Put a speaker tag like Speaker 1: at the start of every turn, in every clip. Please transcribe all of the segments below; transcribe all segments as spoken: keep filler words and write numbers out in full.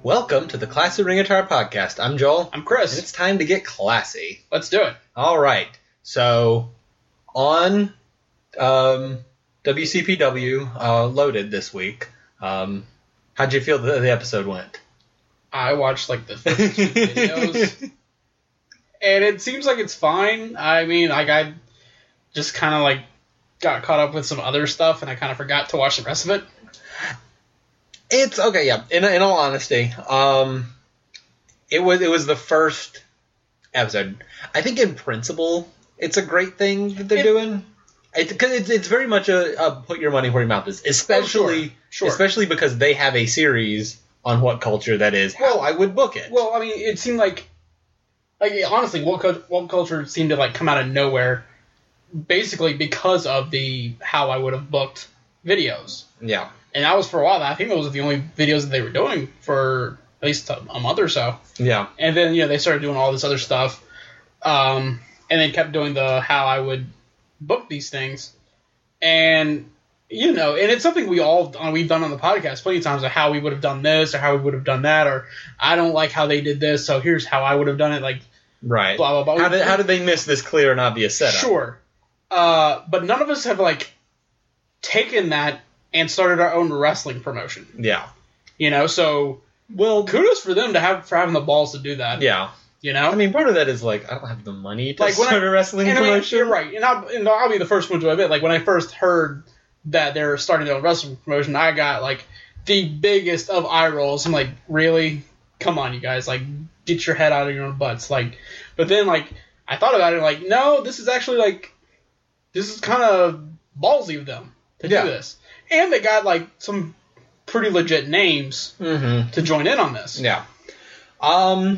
Speaker 1: Welcome to the Classy Ring Attire Podcast. I'm Joel.
Speaker 2: I'm Chris.
Speaker 1: And it's time to get classy.
Speaker 2: Let's do it.
Speaker 1: All right. So, on um, W C P W uh, Loaded this week, um, how'd you feel that the episode went?
Speaker 2: I watched like the first two videos, and it seems like it's fine. I mean, like I just kind of like got caught up with some other stuff, and I kind of forgot to watch the rest of it.
Speaker 1: It's okay, yeah. In in all honesty, um, it was it was the first episode. I think in principle, it's a great thing that they're it, doing. Because it's, it's very much a, a put your money where your mouth is, especially
Speaker 2: oh, sure, sure.
Speaker 1: especially because they have a series on what culture that is. How I would book it.
Speaker 2: Well, I mean, it seemed like, like honestly, what what culture seemed to like come out of nowhere, basically because of the how I would have booked videos.
Speaker 1: Yeah. And
Speaker 2: that was for a while. I think those were the only videos that they were doing for at least a, a month or so.
Speaker 1: Yeah.
Speaker 2: And then, you know, they started doing all this other stuff. Um, and they kept doing the how I would book these things. And, you know, and it's something we all, we've done on the podcast plenty of times, of how we would have done this or how we would have done that, or I don't like how they did this, so here's how I would have done it, like,
Speaker 1: right.
Speaker 2: blah, blah, blah.
Speaker 1: How did, how did they miss this clear and obvious setup?
Speaker 2: Sure. Uh, but none of us have, like, taken that and started our own wrestling promotion.
Speaker 1: Yeah.
Speaker 2: You know, so, well, kudos for them to have for having the balls to do that.
Speaker 1: Yeah.
Speaker 2: You know?
Speaker 1: I mean, part of that is, like, I don't have the money to
Speaker 2: like
Speaker 1: start
Speaker 2: I,
Speaker 1: a wrestling
Speaker 2: and
Speaker 1: promotion.
Speaker 2: I mean, you're right. And I'll, and I'll be the first one to admit, like, when I first heard that they're starting their own wrestling promotion, I got, like, the biggest of eye rolls. I'm like, really? Come on, you guys. Like, get your head out of your own butts. Like, but then, like, I thought about it, like, no, this is actually, like, this is kind of ballsy of them to
Speaker 1: yeah.
Speaker 2: do this. And they got, like, some pretty legit names
Speaker 1: mm-hmm.
Speaker 2: to join in on this.
Speaker 1: Yeah. Um,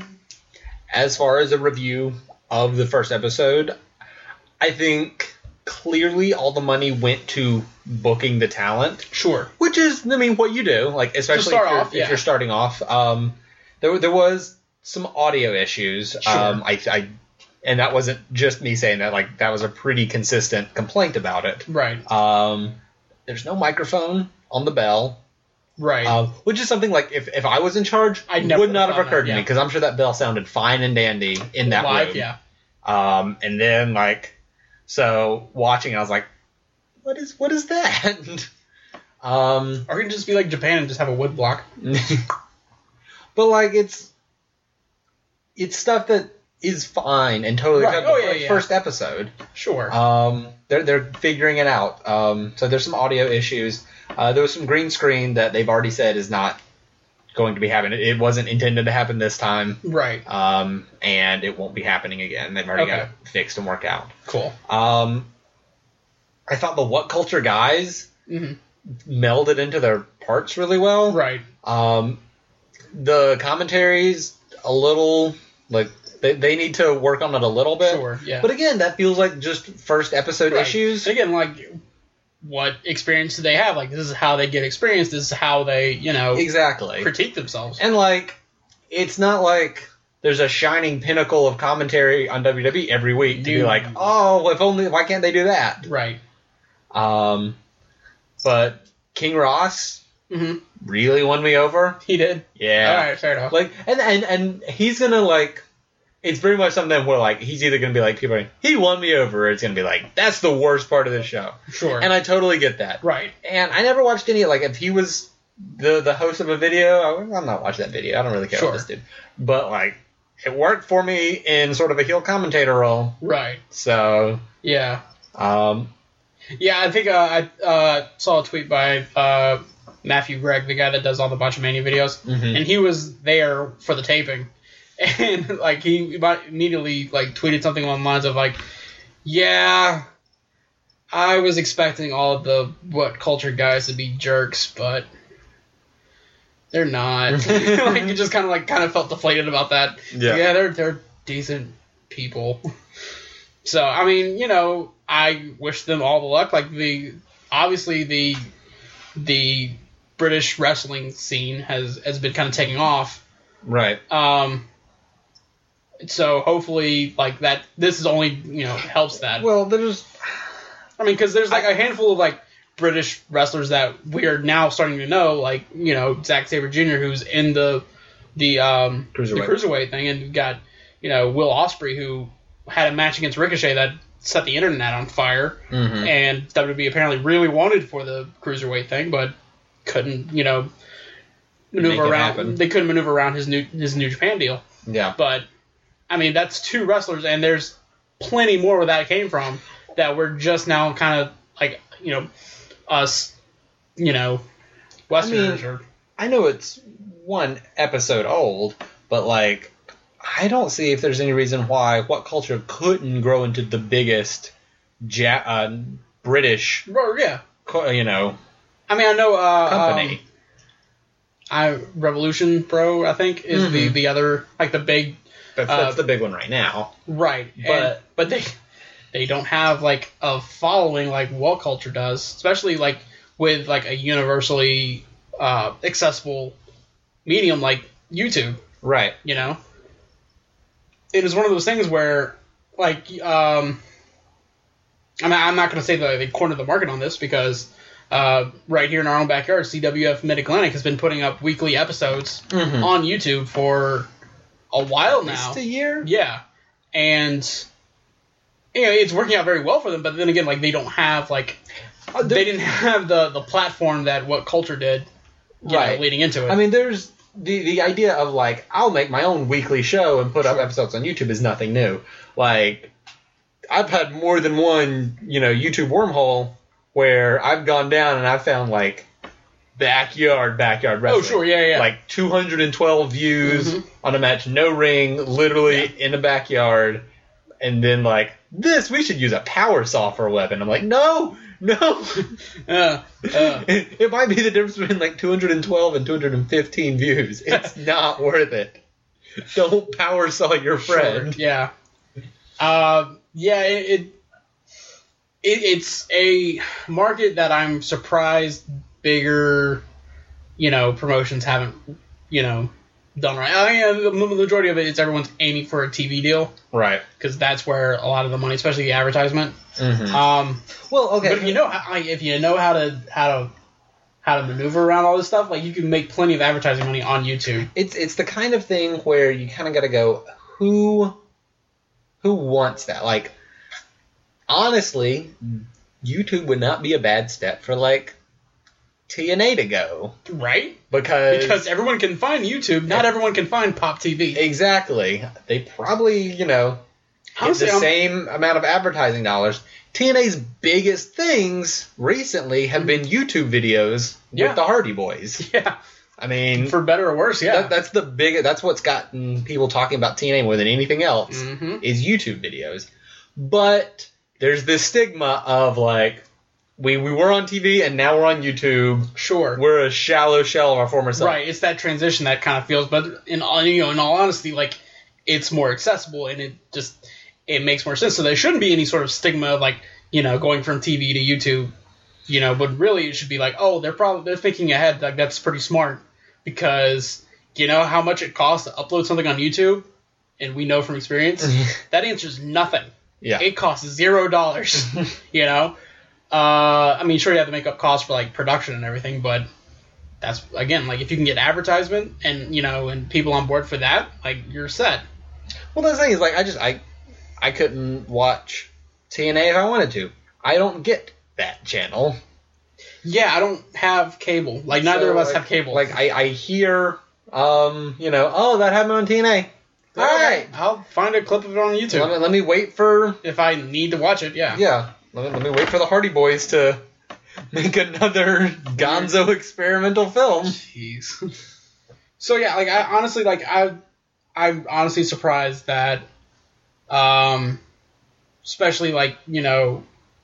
Speaker 1: as far as a review of the first episode, I think clearly all the money went to booking the talent.
Speaker 2: Sure.
Speaker 1: Which is, I mean, what you do, like, especially
Speaker 2: start
Speaker 1: if, you're,
Speaker 2: off,
Speaker 1: if
Speaker 2: yeah.
Speaker 1: you're starting off. Um, there, there was some audio issues.
Speaker 2: Sure.
Speaker 1: Um, I, I, and that wasn't just me saying that. Like, that was a pretty consistent complaint about it.
Speaker 2: Right.
Speaker 1: Um... There's no microphone on the bell.
Speaker 2: Right.
Speaker 1: Uh, which is something like, if, if I was in charge,
Speaker 2: I never
Speaker 1: would not have occurred
Speaker 2: that,
Speaker 1: to
Speaker 2: yeah.
Speaker 1: me, because I'm sure that bell sounded fine and dandy in that
Speaker 2: Live,
Speaker 1: room.
Speaker 2: yeah.
Speaker 1: Um, and then, like, so watching, I was like, what is what is that? um,
Speaker 2: or you can just be like Japan and just have a wood block.
Speaker 1: But, like, it's it's stuff that is fine and totally
Speaker 2: right.
Speaker 1: good.
Speaker 2: Oh,
Speaker 1: the
Speaker 2: yeah,
Speaker 1: first,
Speaker 2: yeah.
Speaker 1: first episode.
Speaker 2: Sure.
Speaker 1: Um, they're they're figuring it out. Um, so there's some audio issues. Uh, there was some green screen that they've already said is not going to be happening. It wasn't intended to happen this time.
Speaker 2: Right.
Speaker 1: Um, and it won't be happening again. They've already
Speaker 2: okay.
Speaker 1: got it fixed and worked out.
Speaker 2: Cool.
Speaker 1: Um, I thought the What Culture guys
Speaker 2: mm-hmm.
Speaker 1: melded into their parts really well.
Speaker 2: Right.
Speaker 1: Um, the commentaries a little like. They, they need to work on it a little bit.
Speaker 2: Sure, yeah.
Speaker 1: But again, that feels like just first episode
Speaker 2: right.
Speaker 1: issues.
Speaker 2: Again, like, what experience do they have? Like, this is how they get experience. This is how they, you know,
Speaker 1: exactly
Speaker 2: critique themselves.
Speaker 1: And, like, it's not like there's a shining pinnacle of commentary on W W E every week to
Speaker 2: Dude.
Speaker 1: be like, oh, if only, why can't they do that?
Speaker 2: Right.
Speaker 1: Um, but King Ross
Speaker 2: mm-hmm.
Speaker 1: really won me over.
Speaker 2: He did?
Speaker 1: Yeah.
Speaker 2: All right, fair enough.
Speaker 1: Like, and, and, and he's gonna, like, it's very much something where, like, he's either going to be like, people are like, he won me over, or it's going to be like, that's the worst part of the show.
Speaker 2: Sure.
Speaker 1: And I totally get that.
Speaker 2: Right.
Speaker 1: And I never watched any, like, if he was the the host of a video, I, I'm not watching that video. I don't really care
Speaker 2: sure.
Speaker 1: what this dude. But, like, it worked for me in sort of a heel commentator role.
Speaker 2: Right.
Speaker 1: So.
Speaker 2: Yeah.
Speaker 1: Um.
Speaker 2: Yeah, I think uh, I uh, saw a tweet by uh, Matthew Gregg, the guy that does all the Botchamania videos,
Speaker 1: mm-hmm.
Speaker 2: and he was there for the taping. And, like, he immediately, like, tweeted something along the lines of, like, yeah, I was expecting all of the What Culture guys to be jerks, but they're not. Like, he just kind of, like, kind of felt deflated about that.
Speaker 1: Yeah.
Speaker 2: Yeah, they're, they're decent people. So, I mean, you know, I wish them all the luck. Like, the, obviously, the, the British wrestling scene has, has been kind of taking off.
Speaker 1: Right.
Speaker 2: Um... So hopefully, like that, this is only you know helps that.
Speaker 1: Well, there's,
Speaker 2: I mean, because there's like a handful of like British wrestlers that we are now starting to know, like you know Zack Sabre Junior, who's in the the um
Speaker 1: Cruiserweight.
Speaker 2: the cruiserweight thing, and you got you know Will Ospreay, who had a match against Ricochet that set the internet on fire,
Speaker 1: Mm-hmm.
Speaker 2: and W W E apparently really wanted for the cruiserweight thing, but couldn't you know maneuver
Speaker 1: Make it
Speaker 2: around.
Speaker 1: happen.
Speaker 2: They couldn't maneuver around his new his New Japan deal.
Speaker 1: Yeah.
Speaker 2: But I mean, that's two wrestlers, and there's plenty more where that came from that we're just now kind of like you know us you know Westerners
Speaker 1: I mean,
Speaker 2: or.
Speaker 1: I know it's one episode old, but like, I don't see if there's any reason why What Culture couldn't grow into the biggest ja- uh, British,
Speaker 2: Well, yeah.
Speaker 1: co- you know,
Speaker 2: I mean, I know. Uh,
Speaker 1: company.
Speaker 2: Um, I Revolution Pro, I think, is
Speaker 1: Mhm.
Speaker 2: the, the other like the big
Speaker 1: that's,
Speaker 2: uh,
Speaker 1: that's the big one right now.
Speaker 2: right,
Speaker 1: But-
Speaker 2: and, but they they don't have like a following like What Culture does, especially like with like a universally uh, accessible medium like YouTube.
Speaker 1: Right.
Speaker 2: You know, it is one of those things where like um, I mean, I'm not going to say that they cornered the market on this because. Uh, right here in our own backyard, C W F Mid-Atlantic has been putting up weekly episodes
Speaker 1: Mhm.
Speaker 2: on YouTube for a while
Speaker 1: At
Speaker 2: now.
Speaker 1: least a year?
Speaker 2: Yeah, and you know, it's working out very well for them. But then again, like they don't have like
Speaker 1: Uh, there-
Speaker 2: they didn't have the, the platform that What Culture did, you
Speaker 1: Right.
Speaker 2: know, leading into it.
Speaker 1: I mean, there's the the idea of like I'll make my own weekly show and put up
Speaker 2: Sure.
Speaker 1: episodes on YouTube is nothing new. Like I've had more than one, you know, YouTube wormhole where I've gone down and I've found like backyard backyard
Speaker 2: oh
Speaker 1: wrestling.
Speaker 2: sure, yeah, yeah.
Speaker 1: Like two hundred twelve views
Speaker 2: Mhm.
Speaker 1: on a match, no ring, literally
Speaker 2: Yeah.
Speaker 1: in the backyard, and then like this, we should use a power saw for a weapon. I'm like, no, no.
Speaker 2: uh, uh,
Speaker 1: It, it might be the difference between like two hundred twelve and two hundred fifteen views. It's not worth it. Don't power saw your friend.
Speaker 2: Sure, yeah. Uh, yeah, it, it, it it's a market that I'm surprised bigger, you know, promotions haven't, you know, done right. I mean, the the majority of it is everyone's aiming for a T V deal
Speaker 1: Right.
Speaker 2: because that's where a lot of the money, especially the advertisement.
Speaker 1: Mm-hmm.
Speaker 2: Um,
Speaker 1: Well, okay.
Speaker 2: but if you know, how, like, if you know how to how to how to maneuver around all this stuff, like you can make plenty of advertising money on YouTube.
Speaker 1: It's it's the kind of thing where you kind of got to go, who who wants that? Like, honestly, YouTube would not be a bad step for like T N A to go
Speaker 2: Right?
Speaker 1: because
Speaker 2: Because everyone can find YouTube, not everyone can find Pop T V.
Speaker 1: exactly they probably you know get
Speaker 2: Honestly,
Speaker 1: the
Speaker 2: I'm-
Speaker 1: same amount of advertising dollars. T N A's biggest things recently have been YouTube videos
Speaker 2: Yeah.
Speaker 1: with the Hardy Boys.
Speaker 2: Yeah,
Speaker 1: I mean,
Speaker 2: for better or worse, yeah.
Speaker 1: that, that's the big. That's what's gotten people talking about T N A more than anything else
Speaker 2: Mhm.
Speaker 1: is YouTube videos. But there's this stigma of like we we were on T V and now we're on YouTube.
Speaker 2: Sure.
Speaker 1: We're a shallow shell of our former self.
Speaker 2: Right, it's that transition that kind of feels, but in all you know, in all honesty, like it's more accessible and it just it makes more sense. So there shouldn't be any sort of stigma of like you know going from T V to YouTube, you know. But really, it should be like, oh, they're probably they're thinking ahead. Like that's pretty smart because you know how much it costs to upload something on YouTube, and we know from experience that answers nothing.
Speaker 1: Yeah.
Speaker 2: It costs zero dollars. You know. Uh, I mean, sure, you have to make up costs for like production and everything, but that's again like if you can get advertisement and you know and people on board for that, like you're set.
Speaker 1: Well, the thing is, like, I just I I couldn't watch T N A if I wanted to. I don't get that channel.
Speaker 2: Yeah, I don't have cable. Like neither
Speaker 1: So,
Speaker 2: of us
Speaker 1: like-
Speaker 2: have cable.
Speaker 1: Like I, I hear, um, you know, oh, that happened on T N A. All right,
Speaker 2: I'll find a clip of it on YouTube
Speaker 1: let me, let me wait for
Speaker 2: if I need to watch it. Yeah.
Speaker 1: yeah. Let me, let me wait for the Hardy Boys to make another Gonzo experimental film.
Speaker 2: Jeez. So yeah, like I honestly like I I'm honestly surprised that um especially like, you know,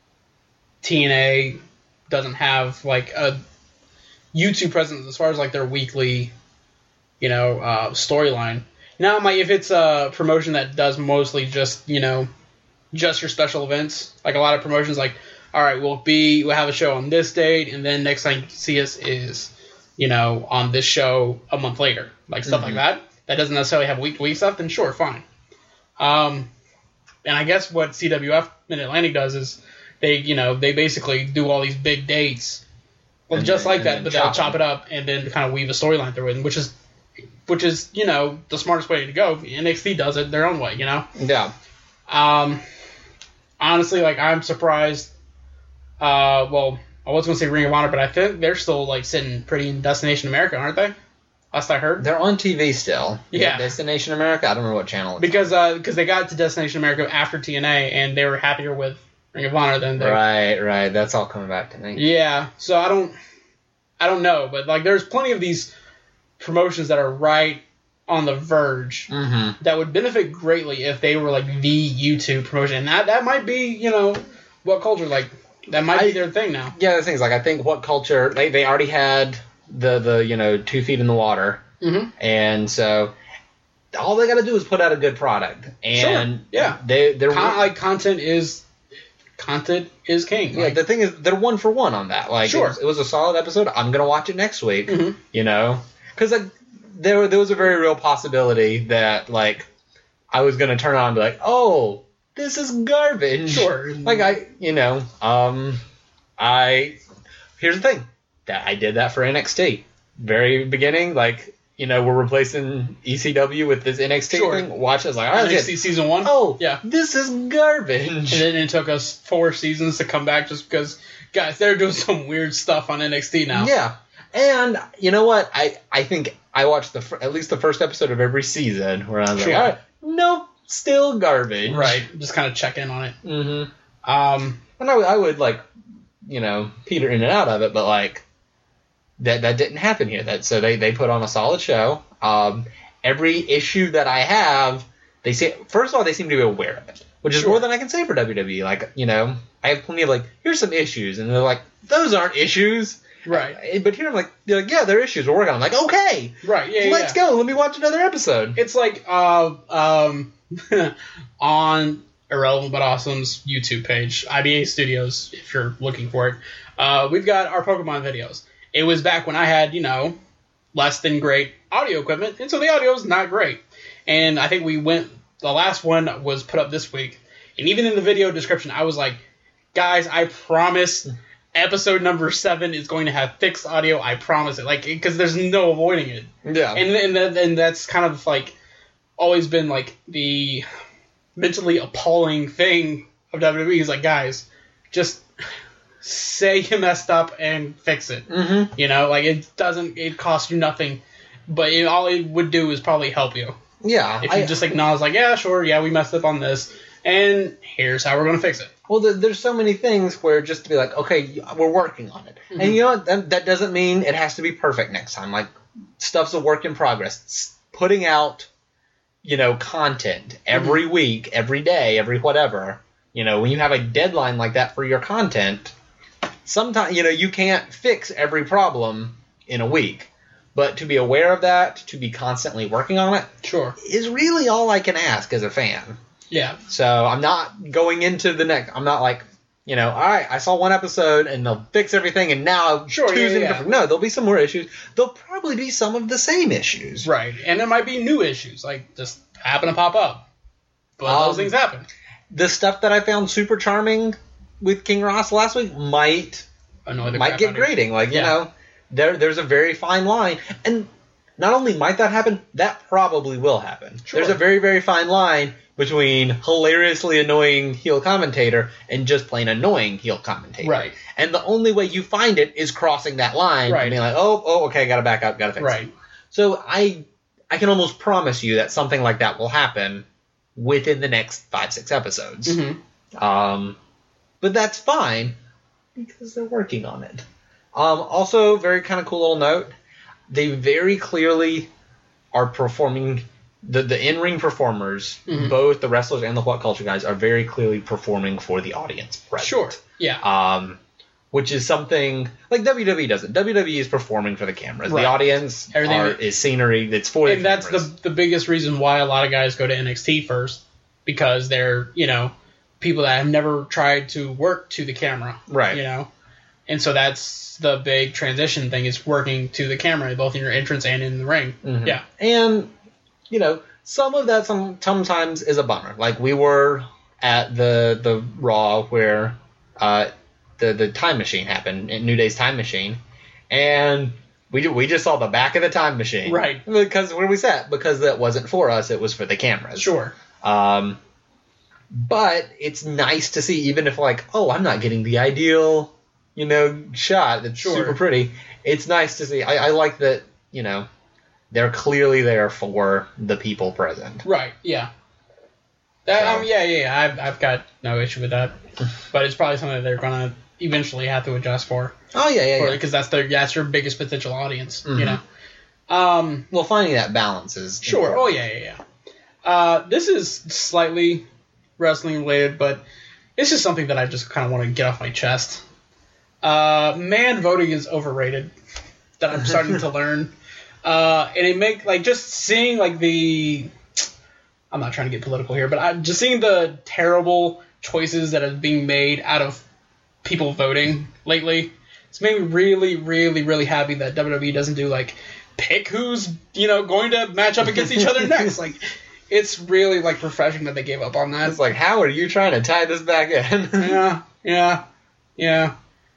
Speaker 2: T N A doesn't have like a YouTube presence as far as like their weekly, you know, uh storyline. Now, my if it's a promotion that does mostly just, you know, just your special events, like a lot of promotions like, all right, we'll be we'll have a show on this date and then next time you see us is, you know, on this show a month later. Like stuff
Speaker 1: Mhm.
Speaker 2: like that. That doesn't necessarily have week to week stuff, then sure, fine. Um and I guess what C W F Mid-Atlantic does is they, you know, they basically do all these big dates, well,
Speaker 1: And
Speaker 2: just
Speaker 1: then-
Speaker 2: like
Speaker 1: and
Speaker 2: that,
Speaker 1: then
Speaker 2: but they'll
Speaker 1: chop
Speaker 2: chop
Speaker 1: them.
Speaker 2: it up and then kind of weave a storyline through it, which is which is, you know, the smartest way to go. N X T does it their own way, you know?
Speaker 1: Yeah.
Speaker 2: Um, honestly, like, I'm surprised. Uh, well, I was going to say Ring of Honor, but I think they're still, like, sitting pretty in Destination America, aren't they? Last I heard.
Speaker 1: They're on T V still.
Speaker 2: Yeah.
Speaker 1: Destination America? I don't remember what channel it's
Speaker 2: Because uh, because they got to Destination America after T N A, and they were happier with Ring of Honor than they...
Speaker 1: Right, right. That's all coming back to me.
Speaker 2: Yeah, so I don't... I don't know, but, like, there's plenty of these promotions that are right on the verge
Speaker 1: Mm-hmm.
Speaker 2: that would benefit greatly if they were, like, the YouTube promotion. And that, that might be, you know, what culture, like, that might
Speaker 1: I,
Speaker 2: be their thing now.
Speaker 1: Yeah, the thing is, like, I think what culture... They, they already had... the, the you know, two feet in the water.
Speaker 2: Mm-hmm.
Speaker 1: And so all they got to do is put out a good product. And
Speaker 2: sure. Yeah.
Speaker 1: They, they're...
Speaker 2: Con- like, content is... Content is king.
Speaker 1: Yeah,
Speaker 2: like,
Speaker 1: the thing is, they're one for one on that. Like,
Speaker 2: sure.
Speaker 1: it, was, it was a solid episode. I'm going to watch it next week,
Speaker 2: mm-hmm.
Speaker 1: you know? Because like, there, there was a very real possibility that, like, I was going to turn on and be like, oh, this is garbage.
Speaker 2: Sure.
Speaker 1: Like, I, you know, um, I... Here's the thing. That I did that for N X T. Very beginning, like, you know, we're replacing E C W with this N X T
Speaker 2: sure.
Speaker 1: thing. Watch it. I was like, all right,
Speaker 2: N X T
Speaker 1: good.
Speaker 2: season one?
Speaker 1: Oh,
Speaker 2: yeah.
Speaker 1: This is garbage.
Speaker 2: And then it took us four seasons to come back just because, guys, they're doing some weird stuff on N X T now.
Speaker 1: Yeah. And you know what? I, I think I watched the at least the first episode of every season where I was
Speaker 2: sure.
Speaker 1: like, all right, nope, still garbage.
Speaker 2: Right. Just kind of check in on it.
Speaker 1: Mm-hmm.
Speaker 2: Um,
Speaker 1: and I, I would, like, you know, peter in and out of it, but, like, that that didn't happen here. That So they, they put on a solid show. Um, every issue that I have, they say, first of all, they seem to be aware of it, which is
Speaker 2: sure.
Speaker 1: more than I can say for W W E. Like, you know, I have plenty of, like, here's some issues, and they're like, those aren't issues.
Speaker 2: Right.
Speaker 1: But here I'm like, they're like, yeah, they're issues. We're working on. I'm like, okay.
Speaker 2: Right, yeah,
Speaker 1: Let's
Speaker 2: yeah.
Speaker 1: go. Let me watch another episode.
Speaker 2: It's like uh, um, on Irrelevant But Awesome's YouTube page, I B A Studios, if you're looking for it, uh, we've got our Pokemon videos. It was back when I had, you know, less than great audio equipment, and so the audio is not great. And I think we went, the last one was put up this week, and even in the video description, I was like, guys, I promise episode number seven is going to have fixed audio. I promise it, like, because there's no avoiding it.
Speaker 1: Yeah.
Speaker 2: And and that, and that's kind of like always been like the mentally appalling thing of W W E is like, guys, just say you messed up and fix it.
Speaker 1: Mm-hmm.
Speaker 2: You know, like it doesn't, it costs you nothing, but it, all it would do is probably help you.
Speaker 1: Yeah.
Speaker 2: If you
Speaker 1: I,
Speaker 2: just acknowledge, like, yeah, sure, yeah, we messed up on this, and here's how we're going to fix it.
Speaker 1: Well, there, there's so many things where just to be like, okay, we're working on it.
Speaker 2: Mm-hmm.
Speaker 1: And you know what? That, that doesn't mean it has to be perfect next time. Like, stuff's a work in progress. It's putting out, you know, content every mm-hmm. week, every day, every whatever. You know, when you have a deadline like that for your content, sometimes, you know, you can't fix every problem in a week. But to be aware of that, to be constantly working on it,
Speaker 2: sure,
Speaker 1: is really all I can ask as a fan.
Speaker 2: Yeah.
Speaker 1: So I'm not going into the next. I'm not like, you know, all right, I saw one episode and they'll fix everything and now
Speaker 2: sure,
Speaker 1: Tuesday.
Speaker 2: yeah, yeah.
Speaker 1: No, there'll be some more issues. There'll probably be some of the same issues.
Speaker 2: Right, and there might be new issues, like just happen to pop up. But um, those things happen.
Speaker 1: The stuff that I found super charming with King Ross last week might
Speaker 2: Annoy the
Speaker 1: might
Speaker 2: crap
Speaker 1: get
Speaker 2: out of you.
Speaker 1: grating. Like,
Speaker 2: Yeah.
Speaker 1: you know, there there's a very fine line. And not only might that happen, that probably will happen.
Speaker 2: Sure.
Speaker 1: There's a very, very fine line between hilariously annoying heel commentator and just plain annoying heel commentator.
Speaker 2: Right.
Speaker 1: And the only way you find it is crossing that line
Speaker 2: Right.
Speaker 1: and being like, oh, oh, okay, gotta back up, gotta fix
Speaker 2: Right.
Speaker 1: it. So I I can almost promise you that something like that will happen within the next five, six episodes.
Speaker 2: Mm-hmm.
Speaker 1: Um, but that's fine because they're working on it. Um, also, very kind of cool little note. They very clearly are performing, the, the in-ring performers,
Speaker 2: mm-hmm.
Speaker 1: both the wrestlers and the What Culture guys, are very clearly performing for the audience present.
Speaker 2: Sure, yeah.
Speaker 1: Um, which is something, like W W E doesn't. W W E is performing for the cameras.
Speaker 2: Right.
Speaker 1: The audience
Speaker 2: Everything
Speaker 1: are,
Speaker 2: that,
Speaker 1: is scenery that's for the
Speaker 2: and that's
Speaker 1: cameras.
Speaker 2: the the biggest reason why a lot of guys go to N X T first, because they're, you know, people that have never tried to work to the camera.
Speaker 1: Right.
Speaker 2: You know? And so that's the big transition thing, is working to the camera, both in your entrance and in the ring.
Speaker 1: Mm-hmm.
Speaker 2: Yeah.
Speaker 1: And, you know, some of that some, sometimes is a bummer. Like, we were at the the Raw where uh, the, the time machine happened, New Day's time machine, and We we just saw the back of the time machine.
Speaker 2: Right.
Speaker 1: Because where we sat, because that wasn't for us, it was for the cameras.
Speaker 2: Sure.
Speaker 1: Um, but it's nice to see, even if like, oh, I'm not getting the ideal, you know, shot that's
Speaker 2: Sure.
Speaker 1: super pretty. It's nice to see. I, I like that, you know, they're clearly there for the people present.
Speaker 2: Right. Yeah. That,
Speaker 1: So-
Speaker 2: um, yeah, yeah, yeah. I've, I've got no issue with that. But it's probably something that they're going to eventually have to adjust for.
Speaker 1: Oh, yeah, yeah, yeah.
Speaker 2: Because that's their that's your biggest potential audience,
Speaker 1: Mhm.
Speaker 2: you know. Um,
Speaker 1: Well, finding that balance is
Speaker 2: sure.
Speaker 1: important.
Speaker 2: Oh, yeah, yeah, yeah. Uh, this is slightly wrestling related, but it's just something that I just kind of want to get off my chest. Uh, man voting is overrated. That I'm starting to learn. Uh, and it make like just seeing like the I'm not trying to get political here, but I just seeing the terrible choices that are being made out of people voting lately. It's made me really, really, really happy that W W E doesn't do like pick who's you know going to match up against each other next. Like it's really like refreshing that they gave up on that.
Speaker 1: It's like, how are you trying to tie this back in?
Speaker 2: Yeah, yeah, yeah.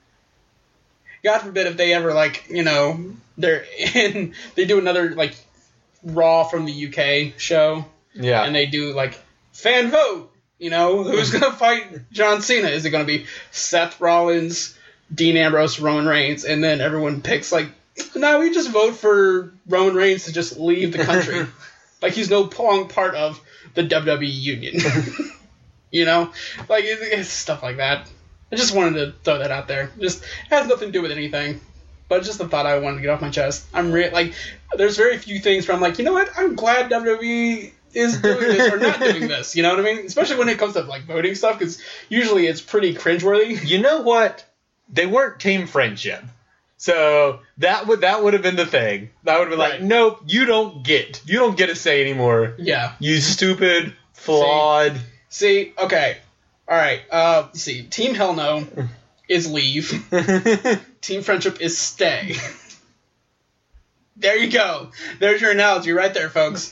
Speaker 2: God forbid if they ever like you know they're in they do another like Raw from the U K show
Speaker 1: Yeah.
Speaker 2: and they do like fan vote. You know who's gonna fight John Cena? Is it gonna be Seth Rollins, Dean Ambrose, Roman Reigns, and then everyone picks like no, we just vote for Roman Reigns to just leave the country, like he's no long part of the W W E union. You know, like it, it's stuff like that. I just wanted to throw that out there. Just it has nothing to do with anything, but just the thought I wanted to get off my chest. I'm re- like, there's very few things where I'm like, you know what? I'm glad W W E is doing this or not doing this. You know what I mean? Especially when it comes to like voting stuff, because usually it's pretty cringeworthy.
Speaker 1: You know what? They weren't team friendship. So that would that would have been the thing. That would have been
Speaker 2: Right.
Speaker 1: like, nope, you don't get. You don't get a say anymore.
Speaker 2: Yeah.
Speaker 1: You stupid, flawed.
Speaker 2: See, okay, all right. Uh, let's see. Team Hell No is leave. Team Friendship is stay. There you go. There's your analogy right there, folks.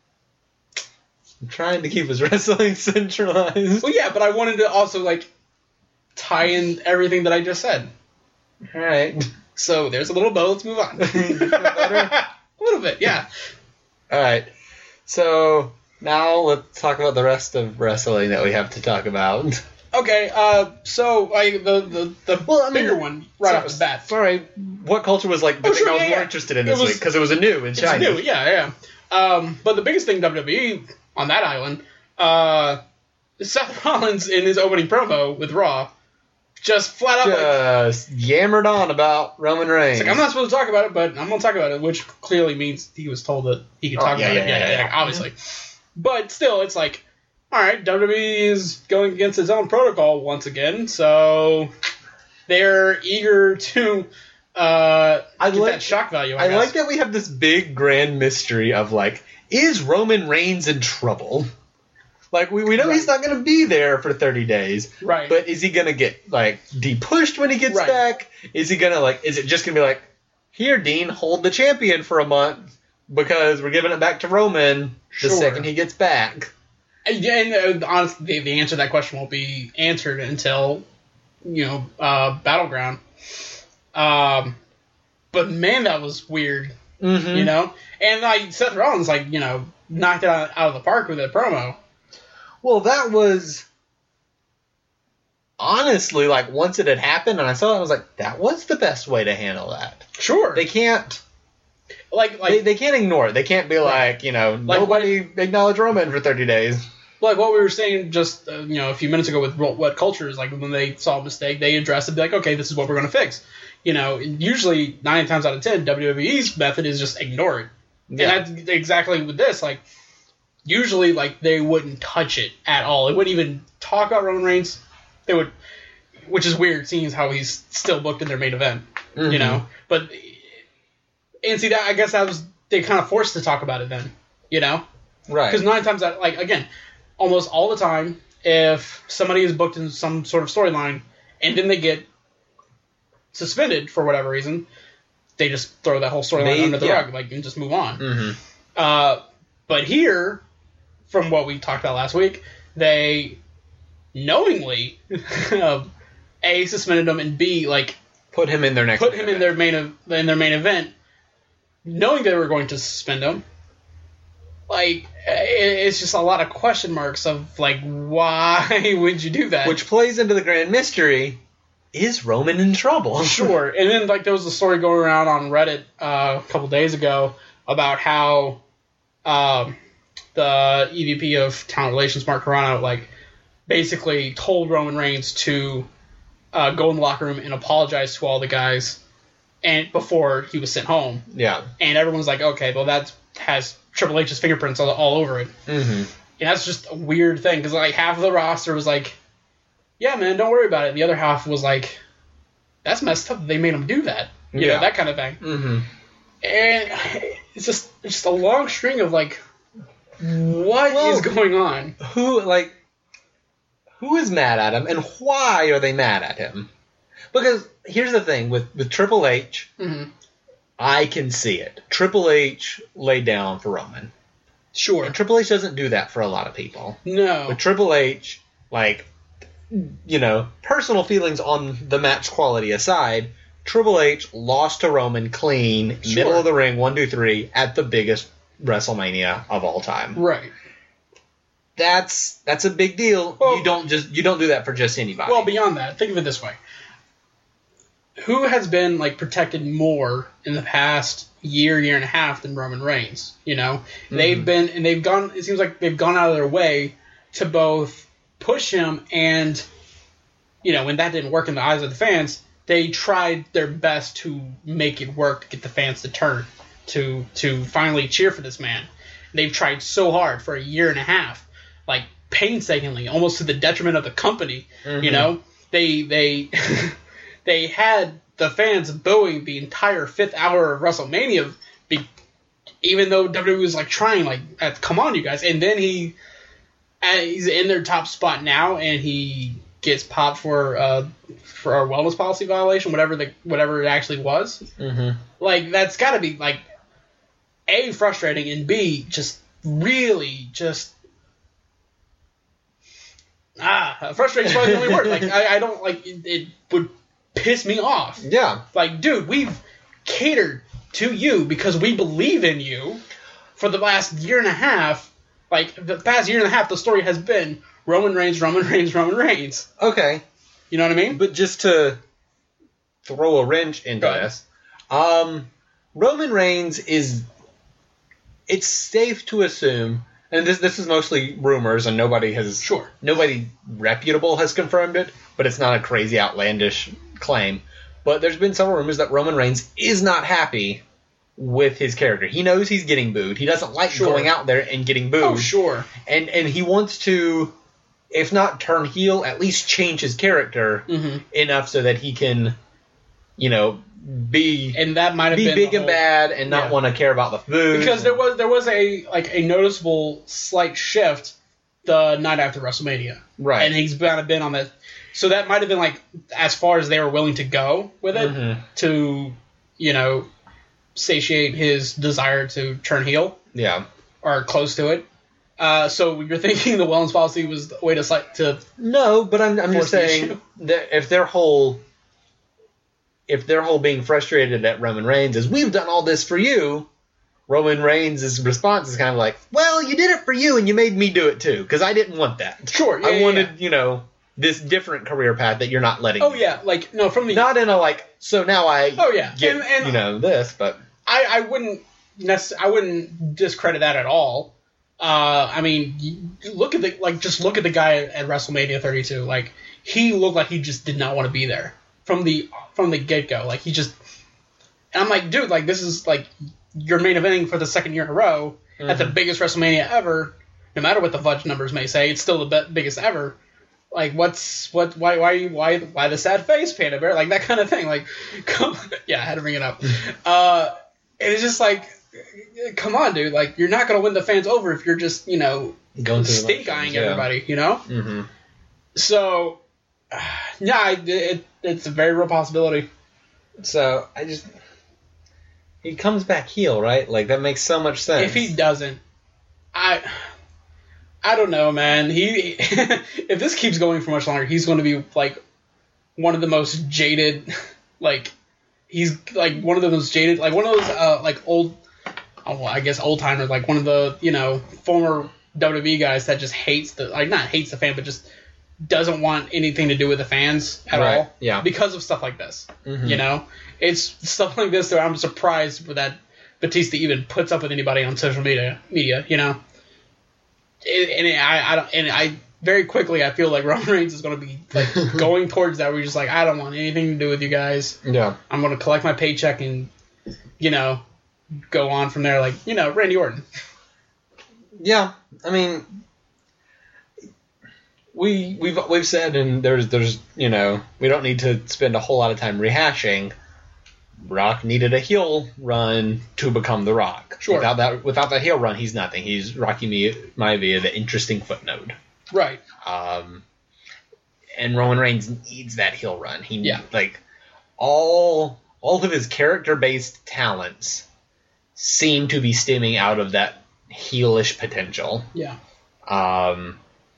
Speaker 1: I'm trying to keep his wrestling centralized.
Speaker 2: Well, yeah, but I wanted to also like tie in everything that I just said.
Speaker 1: All right.
Speaker 2: So there's a little bow. Let's move on. A little bit, yeah.
Speaker 1: All right. So now let's talk about the rest of wrestling that we have to talk about.
Speaker 2: Okay. Uh, so like the the the
Speaker 1: Well, I mean,
Speaker 2: bigger one right off the bat.
Speaker 1: Sorry, what culture was like the
Speaker 2: Oh,
Speaker 1: thing
Speaker 2: sure,
Speaker 1: I was
Speaker 2: yeah,
Speaker 1: more
Speaker 2: yeah.
Speaker 1: interested in
Speaker 2: It
Speaker 1: this
Speaker 2: was-
Speaker 1: week because it was a new in
Speaker 2: It's
Speaker 1: China.
Speaker 2: new, yeah, yeah. Um, but the biggest thing W W E on that island, uh, Seth Rollins in his opening promo with Raw, just flat out like,
Speaker 1: Just yammered on about Roman Reigns.
Speaker 2: it's like, I'm not supposed to talk about it, but I'm gonna talk about it, which clearly means he was told that he could
Speaker 1: Oh,
Speaker 2: talk
Speaker 1: yeah,
Speaker 2: about
Speaker 1: yeah,
Speaker 2: it.
Speaker 1: yeah, yeah, yeah.
Speaker 2: obviously. But still, it's like, all right, W W E is going against its own protocol once again, so they're eager to uh,
Speaker 1: I
Speaker 2: get
Speaker 1: like-
Speaker 2: that shock value. I,
Speaker 1: I
Speaker 2: guess.
Speaker 1: like that we have this big grand mystery of like, is Roman Reigns in trouble? Like we, we know
Speaker 2: Right.
Speaker 1: he's not going to be there for thirty days,
Speaker 2: Right.
Speaker 1: But is he going to get like de-pushed when he gets
Speaker 2: Right.
Speaker 1: back? Is he going to like? Is it just going to be like, here, Dean, hold the champion for a month because we're giving it back to Roman the
Speaker 2: Sure.
Speaker 1: second he gets back?
Speaker 2: And, and uh, honestly, the, the answer to that question won't be answered until, you know, uh, Battleground. Um, but man, that was weird,
Speaker 1: Mm-hmm.
Speaker 2: you know? And like Seth Rollins, like, you know, knocked it out, out of the park with that promo.
Speaker 1: Well, that was honestly like once it had happened, and I saw it, I was like, that was the best way to handle that.
Speaker 2: Sure.
Speaker 1: They can't.
Speaker 2: like, like,
Speaker 1: They, they can't ignore it. They can't be
Speaker 2: Right.
Speaker 1: like, you know,
Speaker 2: Like
Speaker 1: nobody acknowledge Roman for thirty days.
Speaker 2: like what we were saying just, uh, you know, a few minutes ago with Ro- what culture is like when they saw a mistake, they addressed it, be like, okay, this is what we're going to fix. You know, usually nine times out of ten, W W E's method is just ignore it.
Speaker 1: Yeah.
Speaker 2: And that's exactly with this. Like, usually, like, they wouldn't touch it at all. They wouldn't even talk about Roman Reigns. They would, which is weird, seeing as how he's still booked in their main event.
Speaker 1: Mhm.
Speaker 2: You know, but and see that I guess that was they kind of forced to talk about it then. You know,
Speaker 1: Right.
Speaker 2: because nine times out, like again, almost all the time, if somebody is booked in some sort of storyline and then they get suspended for whatever reason, they just throw that whole storyline
Speaker 1: They-
Speaker 2: under the
Speaker 1: yeah.
Speaker 2: rug, like, and just move on.
Speaker 1: Mm-hmm.
Speaker 2: Uh, but here, from what we talked about last week, they knowingly uh, a suspended him and b like
Speaker 1: Put him in their next.
Speaker 2: put him in their main ev- in their main event knowing they were going to suspend him. Like, it's just a lot of question marks of, like, why would you do that?
Speaker 1: Which plays into the grand mystery, is Roman in trouble?
Speaker 2: Sure. And then, like, there was a story going around on Reddit uh, a couple days ago about how um, the E V P of Talent Relations, Mark Carano, like, basically told Roman Reigns to uh, go in the locker room and apologize to all the guys and before he was sent home.
Speaker 1: Yeah.
Speaker 2: And everyone's like, okay, well, that has Triple H's fingerprints all, all over it.
Speaker 1: Mm-hmm.
Speaker 2: And that's just a weird thing, because, like, half of the roster was like, yeah, man, don't worry about it. And the other half was like, that's messed up. They made him do that. You
Speaker 1: yeah.
Speaker 2: know, that kind of thing.
Speaker 1: Mm-hmm.
Speaker 2: And it's just it's just a long string of, like, what
Speaker 1: well,
Speaker 2: is going on?
Speaker 1: Who, like, who is mad at him, and why are they mad at him? Because here's the thing, with, with Triple H,
Speaker 2: mm-hmm.
Speaker 1: I can see it. Triple H laid down for Roman.
Speaker 2: Sure.
Speaker 1: And Triple H doesn't do that for a lot of people.
Speaker 2: No.
Speaker 1: With Triple H, like, you know, personal feelings on the match quality aside, Triple H lost to Roman clean,
Speaker 2: Sure.
Speaker 1: middle of the ring, one, two, three, at the biggest WrestleMania of all time.
Speaker 2: Right.
Speaker 1: That's that's a big deal.
Speaker 2: Well,
Speaker 1: you don't just you don't do that for just anybody.
Speaker 2: Well, beyond that, think of it this way. Who has been, like, protected more in the past year, year and a half than Roman Reigns? You know? Mm-hmm. They've been, and they've gone, it seems like they've gone out of their way to both push him and, you know, when that didn't work in the eyes of the fans, they tried their best to make it work to get the fans to turn, to, to finally cheer for this man. They've tried so hard for a year and a half, like, painstakingly, almost to the detriment of the company, mm-hmm. you know? They, they... They had the fans booing the entire fifth hour of WrestleMania, be, even though W W E was, like, trying, like, come on, you guys. And then he uh, he's in their top spot now, and he gets popped for uh, for a wellness policy violation, whatever the whatever it actually was.
Speaker 1: Mm-hmm.
Speaker 2: Like, that's got to be, like, A, frustrating, and B, just really just... Ah, frustrating is probably the only word. Like, I, I don't, like, it, it would... piss me off.
Speaker 1: Yeah.
Speaker 2: Like, dude, we've catered to you because we believe in you for the last year and a half. Like, the past year and a half, the story has been Roman Reigns, Roman Reigns, Roman Reigns.
Speaker 1: Okay.
Speaker 2: You know what I mean?
Speaker 1: But just to throw a wrench into this, um, Roman Reigns is... It's safe to assume... And this this is mostly rumors, and nobody has...
Speaker 2: Sure.
Speaker 1: Nobody reputable has confirmed it, but it's not a crazy, outlandish claim. But there's been several rumors that Roman Reigns is not happy with his character. He knows he's getting booed. He doesn't like
Speaker 2: Sure.
Speaker 1: going out there and getting booed.
Speaker 2: Oh, sure.
Speaker 1: And and he wants to, if not turn heel, at least change his character
Speaker 2: mm-hmm.
Speaker 1: enough so that he can, you know, be
Speaker 2: and that might have
Speaker 1: be
Speaker 2: been
Speaker 1: big
Speaker 2: whole,
Speaker 1: and bad and not
Speaker 2: yeah.
Speaker 1: want to care about the food.
Speaker 2: Because there was there was a like a noticeable slight shift the night after WrestleMania.
Speaker 1: Right.
Speaker 2: And he's kind of been on that. So that might have been, like, as far as they were willing to go with it
Speaker 1: mm-hmm.
Speaker 2: to, you know, satiate his desire to turn heel.
Speaker 1: Yeah.
Speaker 2: Or close to it. Uh, so you're thinking the wellness policy was the way to... to
Speaker 1: no, but I'm, I'm just saying
Speaker 2: issue.
Speaker 1: that if their whole... If their whole being frustrated at Roman Reigns is, we've done all this for you, Roman Reigns' response is kind of like, well, you did it for you and you made me do it too, because I didn't want that.
Speaker 2: Sure, yeah,
Speaker 1: I
Speaker 2: yeah,
Speaker 1: wanted,
Speaker 2: yeah.
Speaker 1: you know, this different career path that you're not letting
Speaker 2: Oh,
Speaker 1: me.
Speaker 2: yeah. Like, no, from the...
Speaker 1: Not in a, like, so now I
Speaker 2: Oh, yeah.
Speaker 1: get,
Speaker 2: And- and-
Speaker 1: you know, this, but...
Speaker 2: I, I wouldn't necess- I wouldn't discredit that at all. Uh, I mean, you look at the... Like, just look at the guy at WrestleMania thirty-two. Like, he looked like he just did not want to be there. From the from the get-go. Like, he just... And I'm like, dude, like, this is, like, your main eventing for the second year in a row mm-hmm. at the biggest WrestleMania ever. No matter what the fudge numbers may say, it's still the be- biggest ever. Like, what's, what, why, why, why, why the sad face, Panda Bear? Like, that kind of thing. Like, come, yeah, I had to bring it up. uh, and it's just like, come on, dude. Like, you're not going to win the fans over if you're just, you know,
Speaker 1: Going
Speaker 2: stink-eyeing
Speaker 1: yeah.
Speaker 2: everybody, you know?
Speaker 1: Mm-hmm.
Speaker 2: So, yeah, it, it, it's a very real possibility.
Speaker 1: So, I just... He comes back heel, right? Like, that makes so much sense.
Speaker 2: If he doesn't, I... I don't know, man. He, if this keeps going for much longer, he's going to be, like, one of the most jaded, like, he's like one of those jaded, like one of those uh, like old, oh, I guess old timers, like one of the you know former W W E guys that just hates the like not hates the fan, but just doesn't want anything to do with the fans at
Speaker 1: Right,
Speaker 2: all.
Speaker 1: yeah.
Speaker 2: Because of stuff like this.
Speaker 1: Mhm.
Speaker 2: You know, it's stuff like this that I'm surprised that Batista even puts up with anybody on social media. Media, you know, it, and it, I, I don't, and I very quickly I feel like Roman Reigns is going to be like going towards that. Where he's just like, I don't want anything to do with you guys.
Speaker 1: Yeah.
Speaker 2: I'm going to collect my paycheck and you know go on from there. Like you know, Randy Orton.
Speaker 1: Yeah, I mean, we we've we've said, and there's there's you know we don't need to spend a whole lot of time rehashing. Rock needed a heel run to become The Rock.
Speaker 2: Sure.
Speaker 1: Without that without that heel run, he's nothing. He's Rocky Maivia, the interesting footnote.
Speaker 2: Right.
Speaker 1: Um, and Roman Reigns needs that heel run. He
Speaker 2: Yeah.
Speaker 1: like all all of his character based talents seem to be stemming out of that heelish potential.
Speaker 2: Yeah.
Speaker 1: Um,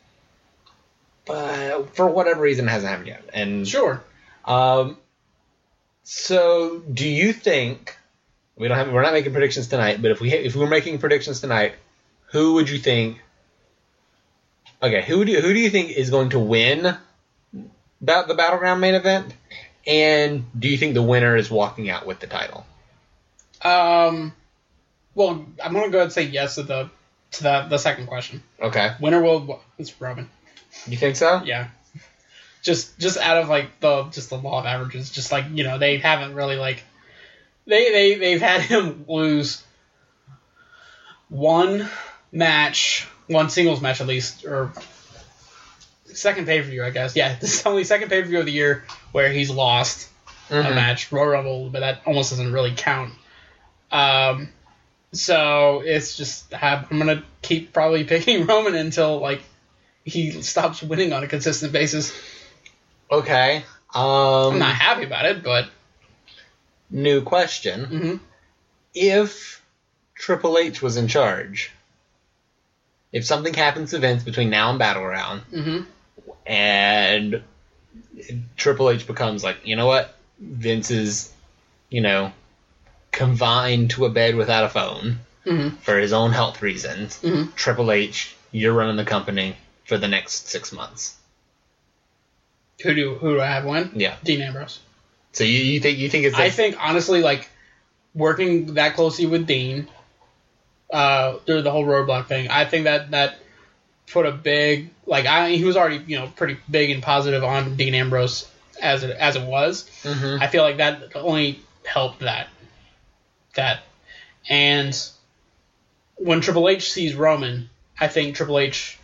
Speaker 1: but for whatever reason, it hasn't happened yet. And
Speaker 2: Sure.
Speaker 1: Um, so do you think we don't have? We're not making predictions tonight. But if we if we were making predictions tonight, who would you think? Okay, who do who do you think is going to win about the Battleground main event? And do you think the winner is walking out with the title?
Speaker 2: Um. Well, I'm gonna go ahead and say yes to the to the the second question.
Speaker 1: Okay,
Speaker 2: Winner will it's Roman.
Speaker 1: you think so?
Speaker 2: Yeah. Just just out of like the just the law of averages, just like you know they haven't really like they they they've had him lose one match, one singles match at least, or second pay per view I guess. Yeah, this is the only second pay per view of the year where he's lost
Speaker 1: Mhm.
Speaker 2: a match, Royal Rumble, but that almost doesn't really count. Um, so it's just I'm gonna keep probably picking Roman until like he stops winning on a consistent basis.
Speaker 1: Okay. Um,
Speaker 2: I'm not happy about it, but
Speaker 1: new question.
Speaker 2: mhm.
Speaker 1: If Triple H was in charge, if something happens to Vince between now and Battleground,
Speaker 2: Mhm.
Speaker 1: and Triple H becomes like, you know what, Vince is, you know, confined to a bed without a phone
Speaker 2: Mhm.
Speaker 1: for his own health reasons.
Speaker 2: Mhm.
Speaker 1: Triple H, you're running the company for the next six months.
Speaker 2: Who do who do I have win?
Speaker 1: Yeah.
Speaker 2: Dean Ambrose.
Speaker 1: So you, you think you think it's
Speaker 2: I
Speaker 1: this-
Speaker 2: think honestly, like working that closely with Dean uh, through the whole roadblock thing, I think that that put a big like I he was already you know pretty big and positive on Dean Ambrose as it as it was.
Speaker 1: Mhm.
Speaker 2: I feel like that only helped that that and when Triple H sees Roman, I think Triple H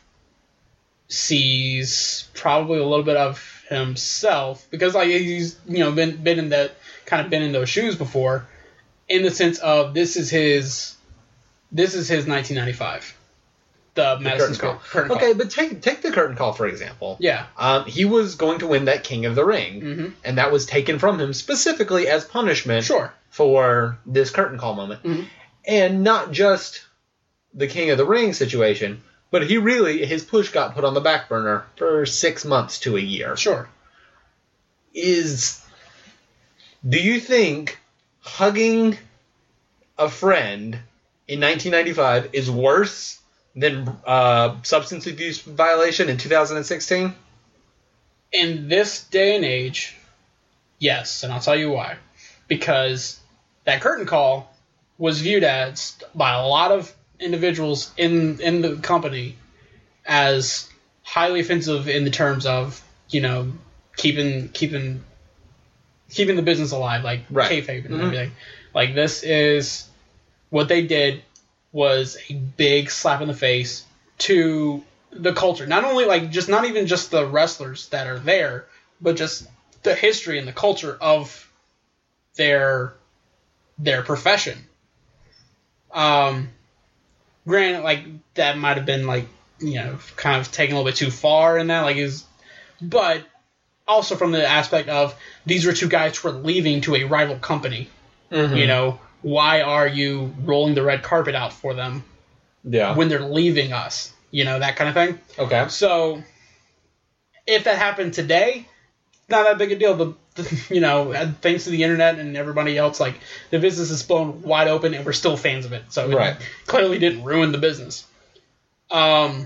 Speaker 2: sees probably a little bit of himself because like he's you know been been in that kind of been in those shoes before, in the sense of this is his this is his nineteen ninety-five, the,
Speaker 1: the
Speaker 2: Madison
Speaker 1: curtain
Speaker 2: Square
Speaker 1: call.
Speaker 2: curtain call.
Speaker 1: Okay, but take take the curtain call for example.
Speaker 2: Yeah.
Speaker 1: Um, he was going to win that King of the Ring,
Speaker 2: Mhm.
Speaker 1: and that was taken from him specifically as punishment
Speaker 2: Sure.
Speaker 1: for this curtain call moment.
Speaker 2: Mhm.
Speaker 1: And not just the King of the Ring situation, but he really, his push got put on the back burner for six months to a year.
Speaker 2: Sure.
Speaker 1: Is, do you think hugging a friend in nineteen ninety-five is worse than uh, substance abuse violation in two thousand sixteen?
Speaker 2: In this day and age, yes, and I'll tell you why. Because that curtain call was viewed as by a lot of individuals in in the company as highly offensive in the terms of you know keeping keeping keeping the business alive, like
Speaker 1: Right.
Speaker 2: kayfabe and
Speaker 1: Mhm.
Speaker 2: everything. Like this is what they did was a big slap in the face to the culture. Not only like just not even just the wrestlers that are there, but just the history and the culture of their their profession. Um, granted, like that might have been like you know kind of taken a little bit too far in that, like is, but also from the aspect of these were two guys who were leaving to a rival company.
Speaker 1: Mm-hmm.
Speaker 2: You know, why are you rolling the red carpet out for them
Speaker 1: Yeah.
Speaker 2: when they're leaving us? You know, that kind of thing.
Speaker 1: Okay.
Speaker 2: So, if that happened today, not that big a deal. The, the you know, thanks to the internet and everybody else, like the business is blown wide open, and we're still fans of it. So it
Speaker 1: Right.
Speaker 2: clearly didn't ruin the business. Um,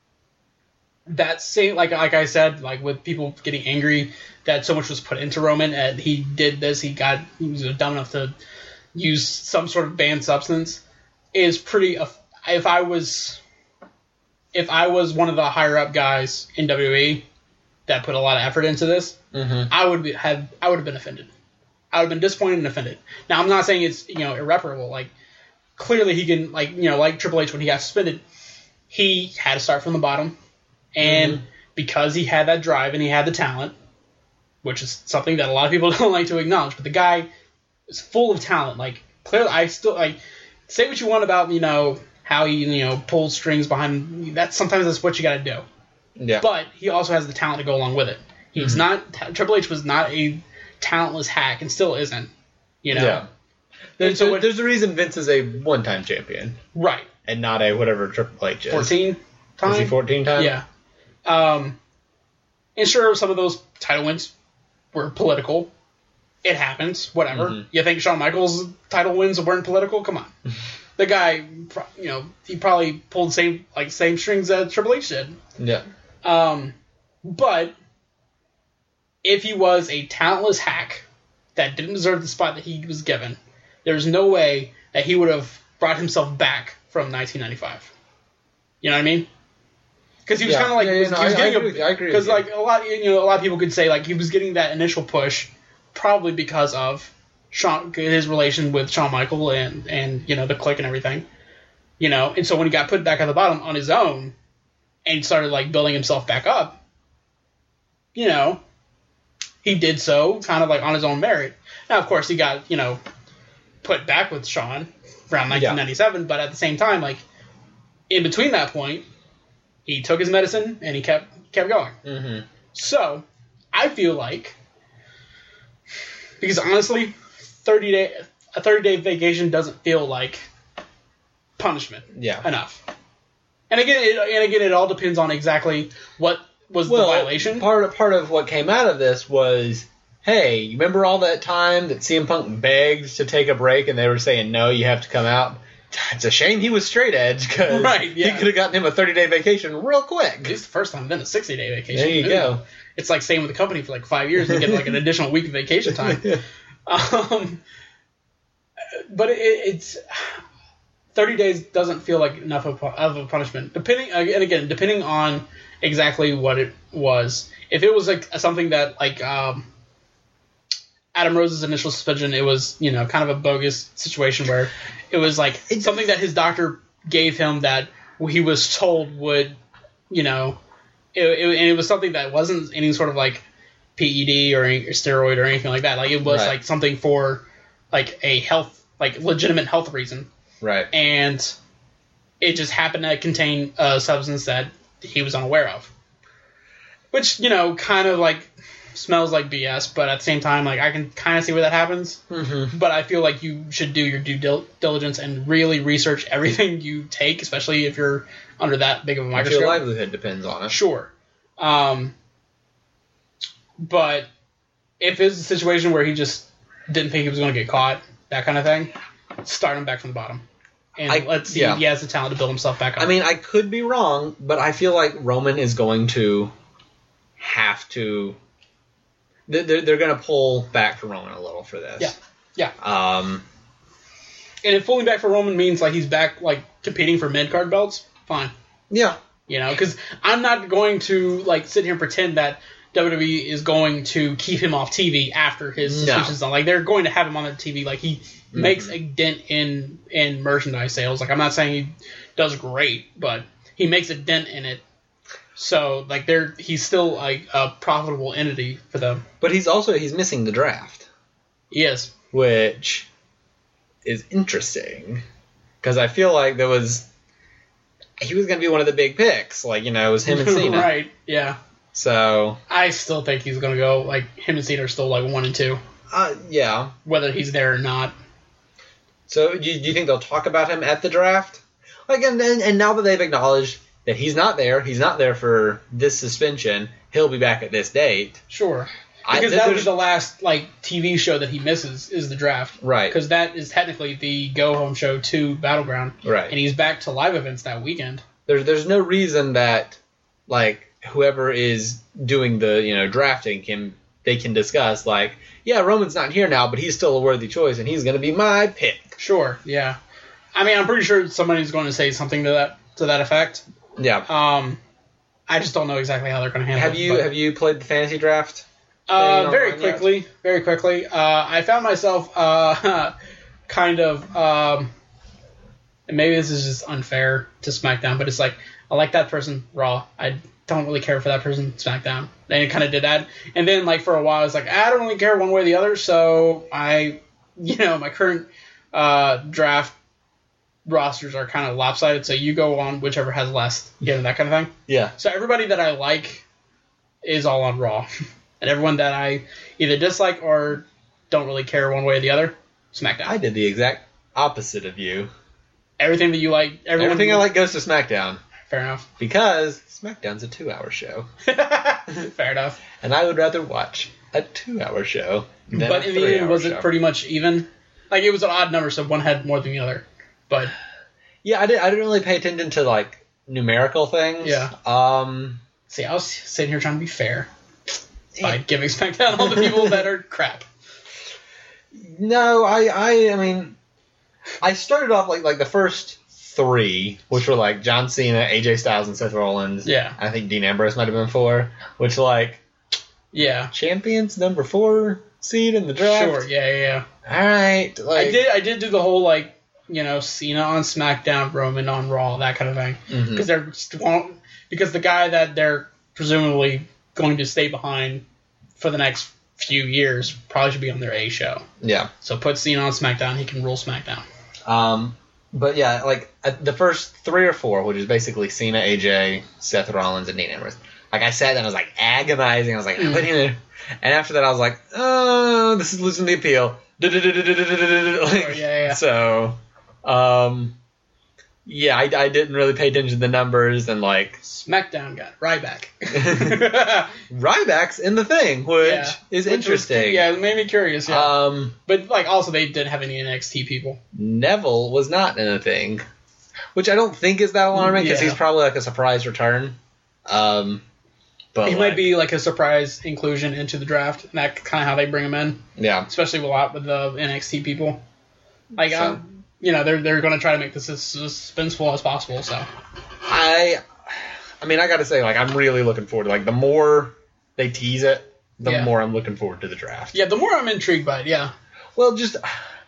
Speaker 2: that same like like I said, like with people getting angry that so much was put into Roman, and he did this, he got he was dumb enough to use some sort of banned substance, is pretty. If I was, if I was one of the higher up guys in W W E that put a lot of effort into this,
Speaker 1: mm-hmm.
Speaker 2: I would be, have I would have been offended. I would have been disappointed and offended. Now I'm not saying it's you know irreparable. Like clearly he can like you know like Triple H when he got suspended, he had to start from the bottom, and mm-hmm. because he had that drive and he had the talent, which is something that a lot of people don't like to acknowledge, but the guy is full of talent. Like clearly, I still like say what you want about you know how he you know pulls strings behind. That's sometimes that's what you got to do.
Speaker 1: Yeah.
Speaker 2: But he also has the talent to go along with it. He's mm-hmm. not Triple H was not a talentless hack and still isn't. You know.
Speaker 1: Yeah. There's,
Speaker 2: so
Speaker 1: a, there's a reason Vince is a one-time champion,
Speaker 2: right?
Speaker 1: And not a whatever Triple H is.
Speaker 2: Fourteen time.
Speaker 1: Is he fourteen time?
Speaker 2: Yeah. Um, and sure, some of those title wins were political. It happens. Whatever. Mm-hmm. You think Shawn Michaels' title wins weren't political? Come on. The guy, you know, he probably pulled the same like same strings that Triple H did.
Speaker 1: Yeah.
Speaker 2: Um, but if he was a talentless hack that didn't deserve the spot that he was given, there's no way that he would have brought himself back from nineteen ninety-five. You know what I mean? Because he was
Speaker 1: yeah.
Speaker 2: kind of like
Speaker 1: yeah, yeah, no,
Speaker 2: he was
Speaker 1: I,
Speaker 2: getting
Speaker 1: I agree,
Speaker 2: a,
Speaker 1: I agree.
Speaker 2: Because like a lot, you know, a lot of people could say like he was getting that initial push, probably because of Shawn, his relation with Shawn Michaels and and you know the Clique and everything, you know, and so when he got put back at the bottom on his own, and he started like building himself back up, you know, he did so kind of like on his own merit. Now of course he got you know put back with Shawn around nineteen ninety-seven, yeah. But at the same time, like in between that point, he took his medicine and he kept kept going.
Speaker 1: Mm-hmm.
Speaker 2: So I feel like because honestly, thirty day a thirty day vacation doesn't feel like punishment.
Speaker 1: Yeah.
Speaker 2: Enough. And again, it, and again, it all depends on exactly what was
Speaker 1: well,
Speaker 2: the violation.
Speaker 1: Part of, part of what came out of this was, hey, you remember all that time that C M Punk begged to take a break and they were saying, no, you have to come out? It's a shame he was straight edge because
Speaker 2: right, yeah.
Speaker 1: he could have gotten him a thirty day vacation real quick.
Speaker 2: It's the first time, then a sixty day vacation.
Speaker 1: There you
Speaker 2: Ooh.
Speaker 1: go.
Speaker 2: It's like staying with the company for like five years and get like an additional week of vacation time. um, but it, it's thirty days doesn't feel like enough of, of a punishment. Depending, and again, depending on exactly what it was. If it was like something that like um, Adam Rose's initial suspension, it was you know kind of a bogus situation where it was like it's something that his doctor gave him that he was told would you know, it, it, and it was something that wasn't any sort of like P E D or, any, or steroid or anything like that. Like it was right. like something for like a health, like legitimate health reason.
Speaker 1: Right.
Speaker 2: And it just happened to contain a substance that he was unaware of. Which, you know, kind of like smells like B S, but at the same time, like I can kind of see where that happens.
Speaker 1: Mm-hmm.
Speaker 2: But I feel like you should do your due dil- diligence and really research everything you take, especially if you're under that big of a microscope.
Speaker 1: Your livelihood depends on it.
Speaker 2: Sure. Um, but if it's a situation where he just didn't think he was going to get caught, that kind of thing, start him back from the bottom. And I, let's see yeah. if he has the talent to build himself back up.
Speaker 1: I mean, I could be wrong, but I feel like Roman is going to have to... They're, they're going to pull back for Roman a little for this.
Speaker 2: Yeah, yeah.
Speaker 1: Um,
Speaker 2: and if pulling back for Roman means like he's back like competing for mid-card belts, fine.
Speaker 1: Yeah.
Speaker 2: You know, because I'm not going to like sit here and pretend that W W E is going to keep him off T V after his suspension's
Speaker 1: no.
Speaker 2: done. Like they're going to have him on the T V. Like he mm-hmm. makes a dent in in merchandise sales. Like I'm not saying he does great, but he makes a dent in it. So like they're he's still like a profitable entity for them.
Speaker 1: But he's also he's missing the draft.
Speaker 2: He is,
Speaker 1: which is interesting because I feel like there was he was going to be one of the big picks. Like you know it was him and Cena.
Speaker 2: Right? Yeah.
Speaker 1: So
Speaker 2: I still think he's going to go like him and Cena are still like one and two.
Speaker 1: Uh, yeah.
Speaker 2: Whether he's there or not.
Speaker 1: So do you, do you think they'll talk about him at the draft? Like and and, and now that they've acknowledged that he's not there, he's not there for this suspension, he'll be back at this date.
Speaker 2: Sure.
Speaker 1: I,
Speaker 2: Because that would be
Speaker 1: there's-
Speaker 2: the last like T V show that he misses is the draft.
Speaker 1: Right.
Speaker 2: Because that is technically the go home show to Battleground.
Speaker 1: Right.
Speaker 2: And he's back to live events that weekend.
Speaker 1: There's there's no reason that like whoever is doing the you know drafting can they can discuss like yeah Roman's not here now but he's still a worthy choice and he's going to be my pick.
Speaker 2: Sure. Yeah. I mean, I'm pretty sure somebody's going to say something to that to that effect.
Speaker 1: Yeah.
Speaker 2: Um, I just don't know exactly how they're going to handle
Speaker 1: Have
Speaker 2: it.
Speaker 1: you
Speaker 2: but-
Speaker 1: have you played the fantasy draft?
Speaker 2: Uh,
Speaker 1: thing
Speaker 2: very
Speaker 1: online yet?
Speaker 2: quickly, very quickly. Uh, I found myself uh, kind of, um, and maybe this is just unfair to SmackDown, but it's like I like that person Raw. I don't really care for that person SmackDown. And it kind of did that. And then like for a while, I was like I don't really care one way or the other. So I, you know, my current uh, draft rosters are kind of lopsided. So you go on whichever has less, you know, that kind of thing.
Speaker 1: Yeah.
Speaker 2: So everybody that I like is all on Raw. And everyone that I either dislike or don't really care one way or the other, SmackDown.
Speaker 1: I did the exact opposite of you.
Speaker 2: Everything that you like, everyone
Speaker 1: Everything I like goes to SmackDown
Speaker 2: Fair enough.
Speaker 1: because SmackDown's a two-hour show,
Speaker 2: Fair enough.
Speaker 1: and I would rather watch a two-hour show than
Speaker 2: But
Speaker 1: a
Speaker 2: in the end,
Speaker 1: three-hour
Speaker 2: was
Speaker 1: show.
Speaker 2: it pretty much even? Like it was an odd number, so one had more than the other. But
Speaker 1: Yeah, I didn't. I didn't really pay attention to like numerical things.
Speaker 2: Yeah.
Speaker 1: Um.
Speaker 2: see, I was sitting here trying to be fair by giving SmackDown all the people that are crap.
Speaker 1: No, I. I. I mean, I started off like like the first three, which were like John Cena, A J Styles, and Seth Rollins.
Speaker 2: Yeah.
Speaker 1: I think Dean Ambrose might have been four, which like
Speaker 2: Yeah.
Speaker 1: champions number four seed in the draft.
Speaker 2: Sure. Yeah. Yeah. yeah.
Speaker 1: All right. Like,
Speaker 2: I did. I did do the whole like you know Cena on SmackDown, Roman on Raw, that kind of thing.
Speaker 1: Mhm.
Speaker 2: Because they're just won't because the guy that they're presumably going to stay behind for the next few years probably should be on their A show.
Speaker 1: Yeah.
Speaker 2: So put Cena on SmackDown, he can rule SmackDown.
Speaker 1: Um. But yeah, like at the first three or four, which is basically Cena, A J, Seth Rollins, and Dean Ambrose. Like I sat there and I was like agonizing. I was like,
Speaker 2: Mm.
Speaker 1: what do you? And after that, I was like, oh, this is losing the appeal. Like,
Speaker 2: Oh, yeah, yeah.
Speaker 1: So, um, yeah, I, I didn't really pay attention to the numbers and like
Speaker 2: SmackDown got Ryback.
Speaker 1: Ryback's in the thing, which
Speaker 2: Yeah.
Speaker 1: is
Speaker 2: Which was-
Speaker 1: interesting.
Speaker 2: yeah, it made me curious. Yeah.
Speaker 1: Um,
Speaker 2: but like also they didn't have any N X T people.
Speaker 1: Neville was not in a thing, which I don't think is that alarming because
Speaker 2: Yeah.
Speaker 1: he's probably like a surprise return. Um, but
Speaker 2: He
Speaker 1: like,
Speaker 2: might be like a surprise inclusion into the draft, and that's kind of how they bring him in,
Speaker 1: yeah.
Speaker 2: especially a lot with the N X T people. Like,
Speaker 1: So-
Speaker 2: um, you know, they're they're going to try to make this as suspenseful as possible. So
Speaker 1: I, I mean, I got to say, like, I'm really looking forward to like the more they tease it, the
Speaker 2: Yeah.
Speaker 1: more I'm looking forward to the draft.
Speaker 2: yeah, the more I'm intrigued by it, yeah,
Speaker 1: Well, just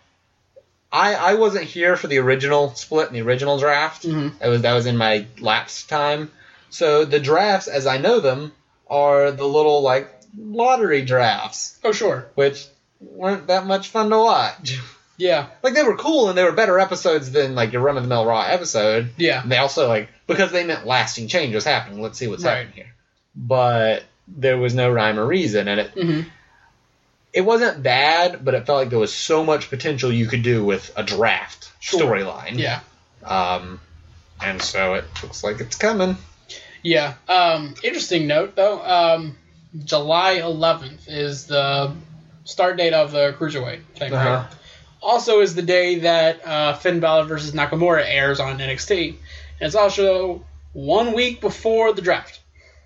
Speaker 1: I I wasn't here for the original split and the original draft.
Speaker 2: Mhm.
Speaker 1: That was that was in my lapse time. So the drafts, as I know them, are the little like lottery drafts,
Speaker 2: oh sure,
Speaker 1: which weren't that much fun to watch.
Speaker 2: yeah,
Speaker 1: Like they were cool and they were better episodes than like your run of the mill Raw episode.
Speaker 2: yeah,
Speaker 1: And they also like because they meant lasting change was happening. Let's see what's
Speaker 2: Right.
Speaker 1: happening here. But there was no rhyme or reason, and it
Speaker 2: hmm
Speaker 1: it wasn't bad, but it felt like there was so much potential you could do with a draft
Speaker 2: Sure.
Speaker 1: storyline.
Speaker 2: yeah,
Speaker 1: Um, and so it looks like it's coming.
Speaker 2: yeah. Um, interesting note though, um, July eleventh is the start date of the Cruiserweight thing, right?
Speaker 1: Uh-huh.
Speaker 2: Also is the day that uh, Finn Balor versus Nakamura airs on N X T. And it's also one week before the draft.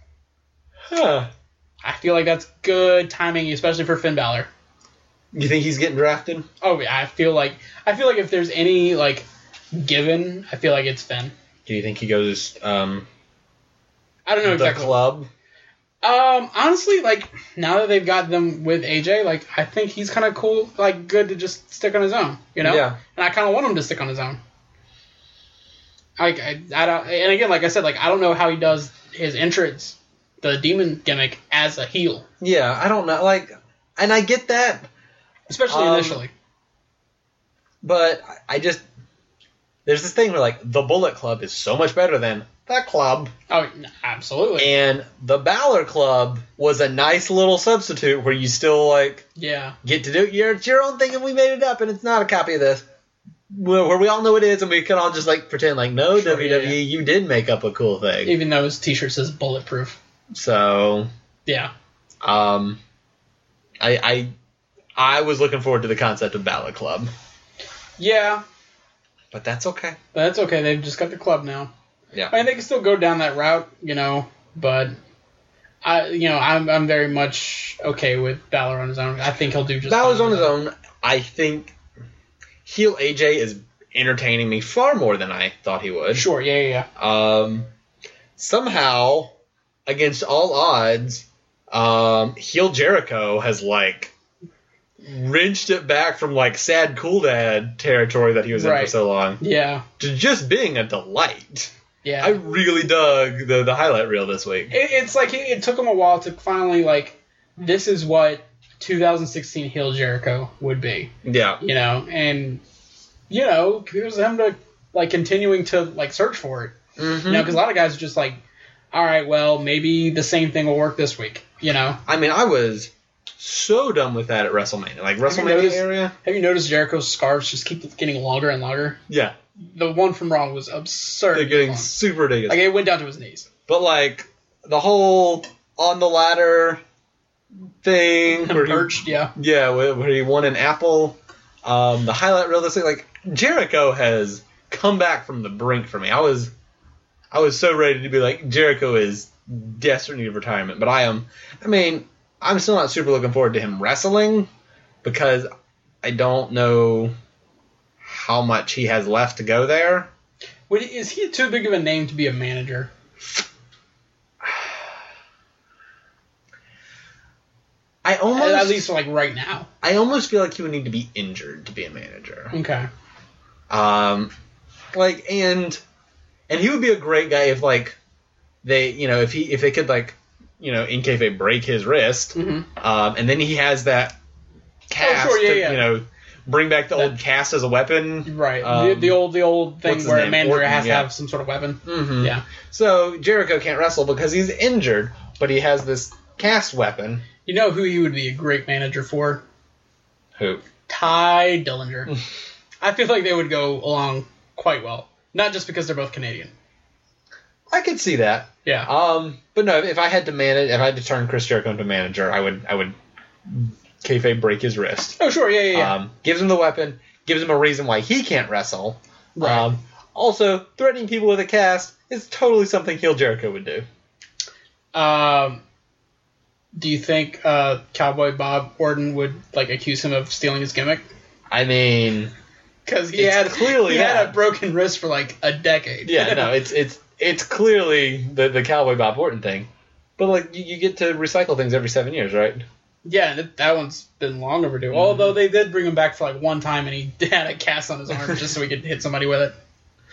Speaker 1: Huh.
Speaker 2: I feel like that's good timing, especially for Finn Balor.
Speaker 1: You think he's getting drafted?
Speaker 2: Oh yeah, I feel like I feel like if there's any like given, I feel like it's Finn.
Speaker 1: Do you think he goes um,
Speaker 2: I don't know
Speaker 1: the
Speaker 2: exactly.
Speaker 1: club?
Speaker 2: Um, honestly, like now that they've got them with A J, like I think he's kind of cool, like good to just stick on his own, you know.
Speaker 1: Yeah.
Speaker 2: And I kind of want him to stick on his own. Like I, I don't, and again, like I said, like I don't know how he does his entrance, the demon gimmick as a heel,
Speaker 1: Yeah, I don't know. Like, and I get that,
Speaker 2: especially
Speaker 1: Um,
Speaker 2: initially.
Speaker 1: but I just there's this thing where like the Bullet Club is so much better than the club.
Speaker 2: Oh, n- absolutely.
Speaker 1: And the Balor Club was a nice little substitute where you still like
Speaker 2: Yeah.
Speaker 1: get to do your it's your own thing and we made it up and it's not a copy of this. Where where we all know it is and we can all just like pretend like no
Speaker 2: Sure,
Speaker 1: W
Speaker 2: yeah,
Speaker 1: W E
Speaker 2: yeah.
Speaker 1: you did make up a cool thing.
Speaker 2: Even though his T-shirt says bulletproof.
Speaker 1: So
Speaker 2: Yeah.
Speaker 1: um I, I I was looking forward to the concept of Balor Club,
Speaker 2: Yeah,
Speaker 1: but that's okay.
Speaker 2: but that's okay. They've just got the club now.
Speaker 1: Yeah.
Speaker 2: I mean, they can still go down that route, you know, but I, you know, I'm I'm very much okay with Balor on his own. I think he'll do just
Speaker 1: Balor's
Speaker 2: fine
Speaker 1: on
Speaker 2: with
Speaker 1: his
Speaker 2: that.
Speaker 1: own. I think heel A J is entertaining me far more than I thought he would.
Speaker 2: Sure, yeah, yeah, yeah.
Speaker 1: Um, somehow, against all odds, um, heel Jericho has like wrenched it back from like sad cool dad territory that he was in
Speaker 2: Right.
Speaker 1: for so long
Speaker 2: Yeah,
Speaker 1: to just being a delight.
Speaker 2: yeah.
Speaker 1: I really dug the the highlight reel this week.
Speaker 2: It, it's like it, it took him a while to finally like. This is what two thousand sixteen heel Jericho would be,
Speaker 1: Yeah.
Speaker 2: you know, and you know, kudos to him to like continuing to like search for it,
Speaker 1: Mm-hmm.
Speaker 2: you know, because a lot of guys are just like, all right, well, maybe the same thing will work this week, you know.
Speaker 1: I mean, I was so done with that at WrestleMania. Like WrestleMania
Speaker 2: noticed-
Speaker 1: area.
Speaker 2: Have you noticed Jericho's scarves just keep getting longer and longer?
Speaker 1: Yeah.
Speaker 2: The one from Raw was absurd.
Speaker 1: They're getting
Speaker 2: long.
Speaker 1: super ridiculous.
Speaker 2: Like it went down to his knees.
Speaker 1: But like the whole on the ladder thing, where he,
Speaker 2: Perched, yeah.
Speaker 1: yeah, where, where he won an apple. Um, the highlight reel, this thing, like Jericho has come back from the brink for me. I was, I was so ready to be like Jericho is desperate need of retirement, but I am. I mean, I'm still not super looking forward to him wrestling because I don't know how much he has left to go there.
Speaker 2: Wait, is he too big of a name to be a manager?
Speaker 1: I almost,
Speaker 2: At least like right now.
Speaker 1: I almost feel like he would need to be injured to be a manager.
Speaker 2: Okay.
Speaker 1: Um, like and and he would be a great guy if like they, you know, if he if they could like, you know, in kayfabe break his wrist,
Speaker 2: Mhm.
Speaker 1: um, and then he has that cast,
Speaker 2: Oh, sure, yeah,
Speaker 1: to,
Speaker 2: yeah.
Speaker 1: you know, bring back the
Speaker 2: That-
Speaker 1: old cast as a weapon,
Speaker 2: Right.
Speaker 1: Um,
Speaker 2: the, the old the old
Speaker 1: what's
Speaker 2: thing
Speaker 1: his
Speaker 2: where a
Speaker 1: name?
Speaker 2: manager
Speaker 1: Orton,
Speaker 2: has
Speaker 1: yeah.
Speaker 2: to have some sort of weapon.
Speaker 1: Mm-hmm.
Speaker 2: Yeah.
Speaker 1: So Jericho can't wrestle because he's injured, but he has this cast weapon.
Speaker 2: You know who he would be a great manager for?
Speaker 1: Who?
Speaker 2: Ty Dillinger. I feel like they would go along quite well. Not just because they're both Canadian.
Speaker 1: I could see that.
Speaker 2: Yeah.
Speaker 1: Um, but no, if I had to manage, if I had to turn Chris Jericho into manager, I would, I would kayfabe break his wrist.
Speaker 2: Oh, sure. Yeah, yeah, yeah.
Speaker 1: Um, gives him the weapon, gives him a reason why he can't wrestle.
Speaker 2: Right.
Speaker 1: Um, also, threatening people with a cast is totally something heel Jericho would do.
Speaker 2: Um, do you think uh, Cowboy Bob Orton would like accuse him of stealing his gimmick?
Speaker 1: I mean,
Speaker 2: Because he
Speaker 1: It's
Speaker 2: had
Speaker 1: clearly
Speaker 2: he had
Speaker 1: that.
Speaker 2: a broken wrist for like a decade.
Speaker 1: yeah, no, it's it's it's clearly the the Cowboy Bob Orton thing. But like, you, you get to recycle things every seven years, right?
Speaker 2: Yeah, that, that one's been long overdue.
Speaker 1: Mm-hmm.
Speaker 2: Although they did bring him back for like one time, and he had a cast on his arm just so he could hit somebody with it.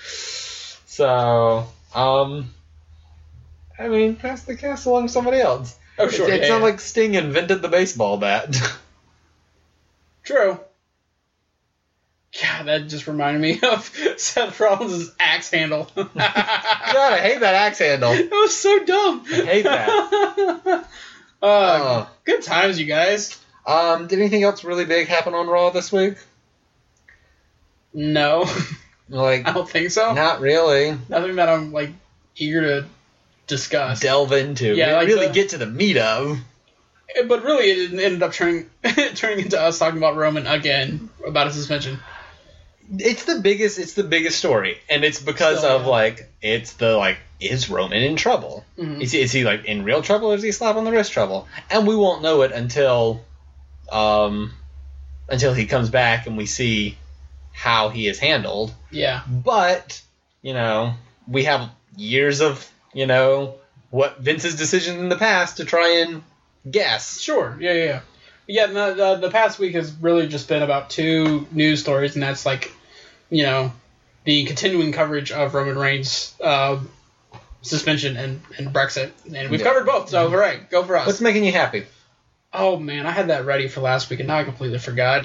Speaker 1: So, um, I mean, pass the cast along to somebody else.
Speaker 2: Oh, sure.
Speaker 1: It's, it's
Speaker 2: yeah,
Speaker 1: not
Speaker 2: yeah.
Speaker 1: like Sting invented the baseball bat.
Speaker 2: True. God, that just reminded me of Seth Rollins' axe handle.
Speaker 1: God, I hate that axe handle.
Speaker 2: It was so dumb.
Speaker 1: I hate that.
Speaker 2: uh,
Speaker 1: Oh.
Speaker 2: Good times, you guys.
Speaker 1: Um, did anything else really big happen on Raw this week?
Speaker 2: No,
Speaker 1: Like,
Speaker 2: I don't think so.
Speaker 1: not really.
Speaker 2: Nothing that I'm like eager to discuss.
Speaker 1: Delve into.
Speaker 2: Yeah,
Speaker 1: We
Speaker 2: like
Speaker 1: really
Speaker 2: the-
Speaker 1: get to the meat of.
Speaker 2: But really, it ended up turning turning into us talking about Roman again about a suspension.
Speaker 1: It's the biggest. It's the biggest story, and it's because
Speaker 2: Still,
Speaker 1: of
Speaker 2: yeah.
Speaker 1: like it's the like is Roman in trouble?
Speaker 2: Mhm.
Speaker 1: Is he is he like in real trouble, or is he slap on the wrist trouble? And we won't know it until, um, until he comes back and we see how he is handled.
Speaker 2: Yeah.
Speaker 1: But you know, we have years of you know what Vince's decisions in the past to try and guess.
Speaker 2: Sure. Yeah, yeah, yeah. Yeah, the, the, the past week has really just been about two news stories, and that's like, you know, the continuing coverage of Roman Reigns' uh, suspension and, and Brexit. And we've
Speaker 1: Yeah.
Speaker 2: covered both, so all right, go for us.
Speaker 1: What's making you happy?
Speaker 2: Oh, man, I had that ready for last week, and now I completely forgot.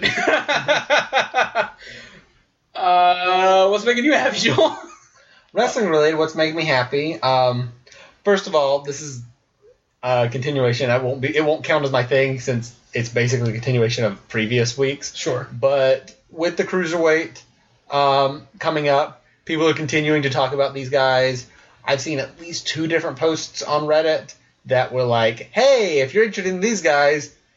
Speaker 2: uh, what's making you happy, Joel?
Speaker 1: Wrestling related, what's making me happy? Um, first of all, this is a continuation. I won't be. It won't count as my thing since it's basically a continuation of previous weeks.
Speaker 2: Sure.
Speaker 1: But with the cruiserweight um, coming up, people are continuing to talk about these guys. I've seen at least two different posts on Reddit that were like, "Hey, if you're interested in these guys,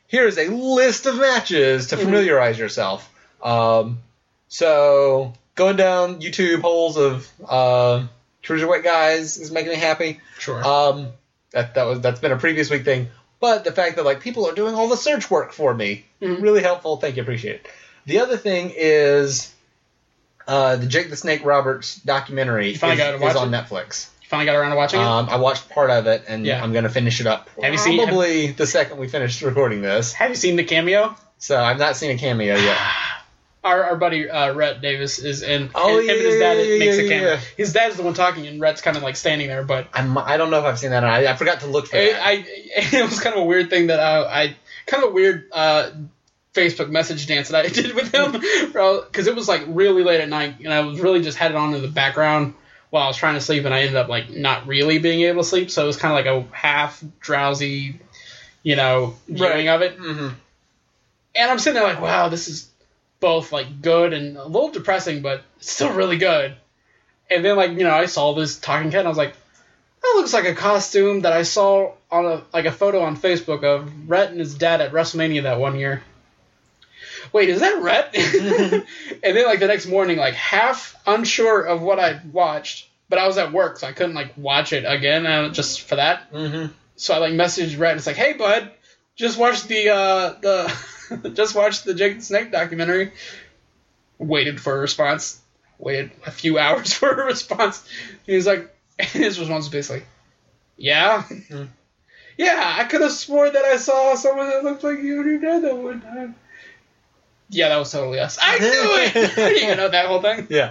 Speaker 1: here is a list of matches to familiarize yourself. Um, so going down YouTube holes of uh, Cruiserweight guys is making me happy.
Speaker 2: Sure.
Speaker 1: Um, that that was that's been a previous week thing, but the fact that like people are doing all the search work for me,
Speaker 2: Mhm.
Speaker 1: really helpful. Thank you, appreciate it. The other thing is uh, the Jake the Snake Roberts documentary is,
Speaker 2: finally got to watch
Speaker 1: is on
Speaker 2: it?
Speaker 1: Netflix.
Speaker 2: You finally got around to watching it?
Speaker 1: Um, I watched part of it, and
Speaker 2: Yeah.
Speaker 1: I'm going to finish it up
Speaker 2: Have you seen-
Speaker 1: probably the second we finish recording this.
Speaker 2: Have you seen the cameo?
Speaker 1: So I've not seen a cameo yet.
Speaker 2: Our, our buddy uh, Rhett Davis is in.
Speaker 1: Oh,
Speaker 2: him
Speaker 1: yeah,
Speaker 2: and his dad
Speaker 1: yeah,
Speaker 2: makes
Speaker 1: yeah,
Speaker 2: a cameo.
Speaker 1: yeah.
Speaker 2: His dad's the one talking, and Rhett's kind of like standing there. But
Speaker 1: I'm, I don't know if I've seen that. Or I, I forgot to look for
Speaker 2: it,
Speaker 1: that.
Speaker 2: I, it was kind of a weird thing that I, I kind of a weird uh, Facebook message dance that I did with him, because it was like really late at night, and I was really just had it on in the background while I was trying to sleep, and I ended up like not really being able to sleep, so it was kind of like a half drowsy, you know, viewing
Speaker 1: Right.
Speaker 2: of it.
Speaker 1: Mm-hmm.
Speaker 2: And I'm sitting there like, wow, this is both like good and a little depressing, but still really good. And then like, you know, I saw this talking head and I was like, that looks like a costume that I saw on a like a photo on Facebook of Rhett and his dad at WrestleMania that one year. Wait, is that Rhett? And then like the next morning, like half unsure of what I watched, but I was at work, so I couldn't like watch it again uh, just for that.
Speaker 1: Mm-hmm.
Speaker 2: So I like messaged Rhett and it's like, hey bud, just watched the uh the just watched the Jake the Snake documentary. Waited for a response. Waited a few hours for a response. He was like, and his response was basically, yeah.
Speaker 1: Mm-hmm.
Speaker 2: Yeah, I could have swore that I saw someone that looked like you and your dad that one time. Yeah, that was totally us. I knew it! I didn't even know that whole thing.
Speaker 1: Yeah.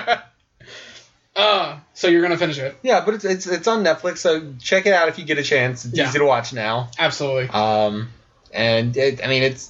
Speaker 2: uh, so you're going to finish it?
Speaker 1: Yeah, but it's, it's it's on Netflix, so check it out if you get a chance. It's
Speaker 2: Yeah.
Speaker 1: easy to watch now.
Speaker 2: Absolutely.
Speaker 1: Um, and it, I mean, it's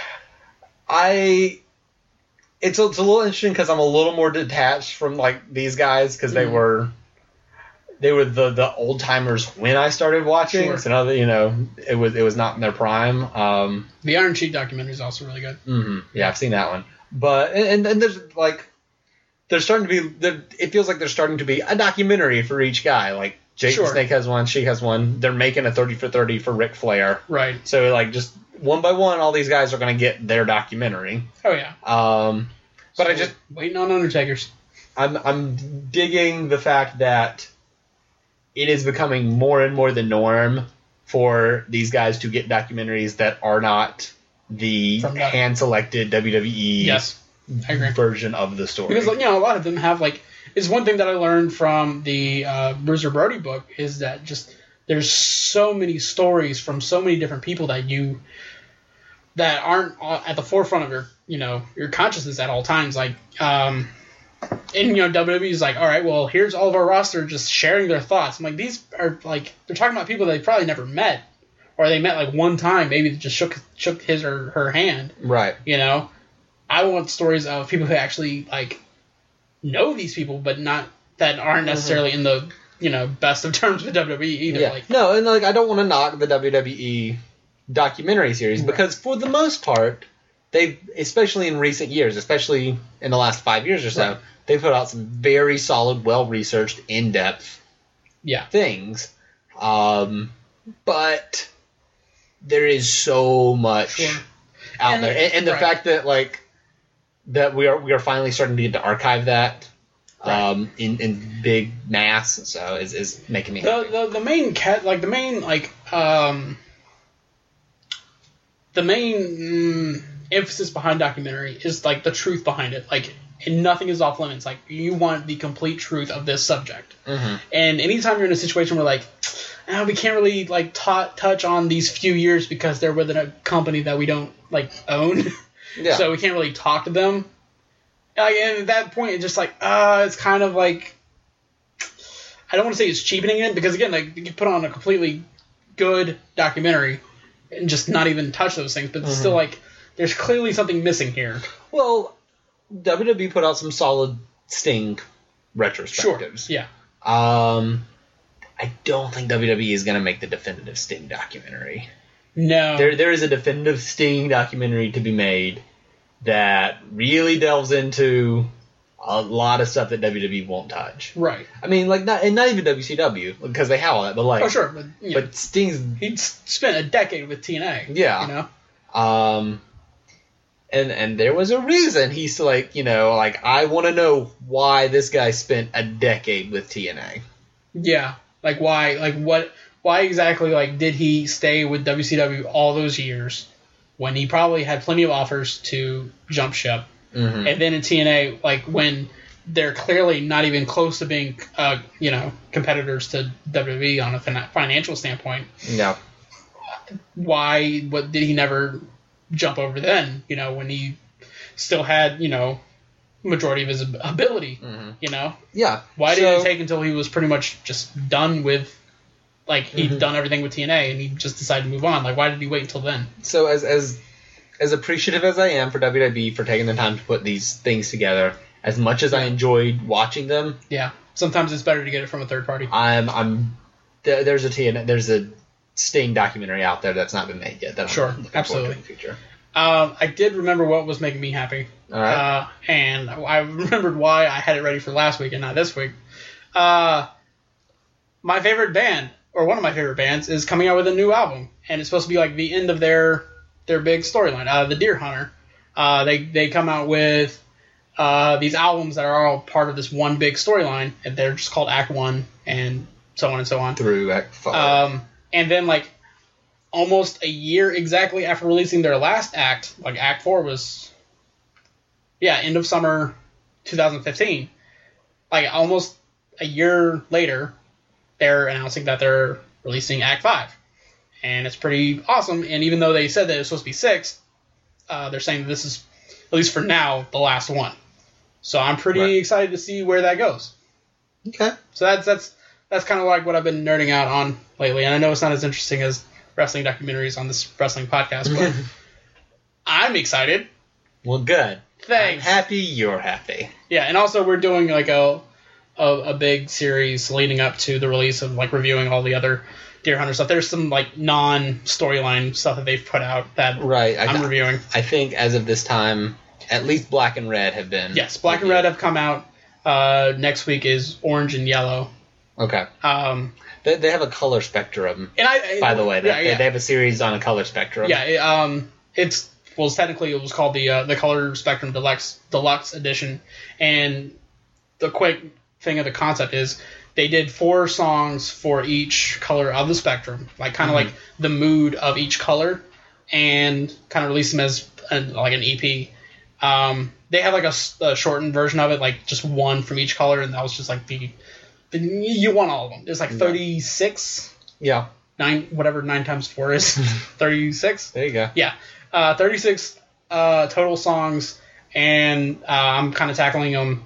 Speaker 1: I. It's a, it's a little interesting because I'm a little more detached from like these guys because they
Speaker 2: Mhm.
Speaker 1: were they were the, the old timers when I started watching.
Speaker 2: Sure.
Speaker 1: So now that you know it was it was not in their prime. Um,
Speaker 2: The Iron Sheik documentary is also really good.
Speaker 1: mhm, yeah, I've seen that one. But and and there's like there's starting to be there, it feels like there's starting to be a documentary for each guy. Like Jake the
Speaker 2: Sure.
Speaker 1: Snake has one, she has one. They're making a thirty for thirty for Ric Flair.
Speaker 2: Right.
Speaker 1: So like just one by one, all these guys are going to get their documentary.
Speaker 2: Oh, yeah.
Speaker 1: Um, but
Speaker 2: So,
Speaker 1: I just
Speaker 2: waiting on Undertakers.
Speaker 1: I'm I'm digging the fact that it is becoming more and more the norm for these guys to get documentaries that are not the
Speaker 2: From that-
Speaker 1: hand selected W W E
Speaker 2: Yes, I agree.
Speaker 1: version of the story.
Speaker 2: Because, like, you know, a lot of them have, like, it's one thing that I learned from the uh, Bruiser Brody book is that just there's so many stories from so many different people that you that aren't at the forefront of your, you know, your consciousness at all times. Like, um, and, you know, W W E is like, all right, well, here's all of our roster just sharing their thoughts. I'm like, these are, like, they're talking about people they probably never met, or they met, like, one time, maybe they just shook shook his or her hand,
Speaker 1: right.
Speaker 2: you know? I want stories of people who actually, like, know these people, but not, that aren't necessarily in the, you know, best of terms with W W E either.
Speaker 1: Yeah.
Speaker 2: Like,
Speaker 1: No, and like I don't want to knock the W W E documentary series
Speaker 2: Right.
Speaker 1: because for the most part, they've, especially in recent years, especially in the last five years or so,
Speaker 2: Right.
Speaker 1: they put out some very solid, well-researched, in-depth
Speaker 2: yeah.
Speaker 1: things. Um, but there is so much
Speaker 2: Sure.
Speaker 1: out
Speaker 2: And-
Speaker 1: there, and, and the
Speaker 2: right.
Speaker 1: fact that like that we are we are finally starting to get to archive that.
Speaker 2: Right.
Speaker 1: Um, in, in big mass, so is, is making me happy.
Speaker 2: The, the the main cat like the main like um the main mm, emphasis behind documentary is like the truth behind it, like, and nothing is off limits. Like, you want the complete truth of this subject.
Speaker 1: Mhm.
Speaker 2: And anytime you're in a situation where like, oh, we can't really like t- touch on these few years because they're within a company that we don't like own,
Speaker 1: Yeah.
Speaker 2: so we can't really talk to them. Like, and at that point, it's just like, uh, it's kind of like, I don't want to say it's cheapening it, because again, like, you can put on a completely good documentary and just not even touch those things, but it's
Speaker 1: Mhm.
Speaker 2: still like, there's clearly something missing here.
Speaker 1: Well, W W E put out some solid Sting retrospectives.
Speaker 2: Yeah.
Speaker 1: Um, I don't think W W E is going to make the definitive Sting documentary.
Speaker 2: No.
Speaker 1: There, there is a definitive Sting documentary to be made that really delves into a lot of stuff that W W E won't touch.
Speaker 2: Right.
Speaker 1: I mean, like not and not even W C W because they have all that, but like,
Speaker 2: Oh, sure. But, you know,
Speaker 1: but Sting's
Speaker 2: he'd spent a decade with T N A.
Speaker 1: Yeah.
Speaker 2: You know?
Speaker 1: Um, and and there was a reason he's like, you know, like I want to know why this guy spent a decade with T N A.
Speaker 2: Yeah, like why, like what, why exactly, like did he stay with W C W all those years when he probably had plenty of offers to jump ship,
Speaker 1: Mm-hmm.
Speaker 2: and then in T N A, like when they're clearly not even close to being, uh, you know, competitors to W W E on a fin- financial standpoint.
Speaker 1: No.
Speaker 2: Why? What did he never jump over then? You know, when he still had, you know, majority of his ability.
Speaker 1: Mm-hmm.
Speaker 2: You know.
Speaker 1: Yeah.
Speaker 2: Why
Speaker 1: so,
Speaker 2: did it take until he was pretty much just done with, like he'd
Speaker 1: Mm-hmm.
Speaker 2: done everything with T N A and he just decided to move on? Like, why did he wait until then?
Speaker 1: So as as as appreciative as I am for W W E for taking the time to put these things together, as much as I enjoyed watching them,
Speaker 2: Yeah. Sometimes it's better to get it from a third party.
Speaker 1: I'm I'm there, there's a T N A, there's a Sting documentary out there that's not been made yet. That
Speaker 2: Sure,
Speaker 1: I'm looking
Speaker 2: absolutely.
Speaker 1: forward to in the future.
Speaker 2: Um, I did remember what was making me happy.
Speaker 1: All right.
Speaker 2: Uh, and I remembered why I had it ready for last week and not this week. Uh, my favorite band, or one of my favorite bands, is coming out with a new album, and it's supposed to be like the end of their their big storyline. Uh, the Deer Hunter. Uh, they they come out with uh, these albums that are all part of this one big storyline, and they're just called Act One, and so on and so on.
Speaker 1: Through Act Five.
Speaker 2: Um, and then like almost a year exactly after releasing their last act, like Act Four was, yeah, end of summer twenty fifteen. Like almost a year later, they're announcing that they're releasing Act Five, and it's pretty awesome. And even though they said that it's supposed to be six, uh, they're saying that this is, at least for now, the last one. So I'm pretty
Speaker 1: Right.
Speaker 2: excited to see where that goes.
Speaker 1: Okay.
Speaker 2: So that's that's that's kind of like what I've been nerding out on lately. And I know it's not as interesting as wrestling documentaries on this wrestling podcast, but I'm excited.
Speaker 1: Well, good.
Speaker 2: Thanks.
Speaker 1: I'm happy you're happy.
Speaker 2: Yeah, and also we're doing like a, a a big series leading up to the release of like reviewing all the other Deer Hunter stuff. There's some like non-storyline stuff that they've put out that
Speaker 1: Right. I,
Speaker 2: I'm reviewing.
Speaker 1: I think as of this time, at least Black and Red have been.
Speaker 2: Yes, Black and Red have come out. Uh, next week is Orange and Yellow.
Speaker 1: Okay.
Speaker 2: Um,
Speaker 1: They, they have a color spectrum.
Speaker 2: and I,
Speaker 1: By the way, they,
Speaker 2: yeah, yeah.
Speaker 1: they have a series on a color spectrum.
Speaker 2: Yeah, it, um, it's well, technically it was called the uh, the Color Spectrum Deluxe Deluxe Edition, and the quick thing of the concept is they did four songs for each color of the spectrum, like kind of
Speaker 1: Mhm.
Speaker 2: like the mood of each color, and kind of release them as an, like an E P. Um, they have like a, s- a shortened version of it, like just one from each color, and that was just like the, the you want all of them. It's like thirty-six,
Speaker 1: Yeah.
Speaker 2: nine, whatever nine times four is, thirty-six.
Speaker 1: There you go.
Speaker 2: Yeah, uh, thirty-six uh, total songs, and uh, I'm kind of tackling them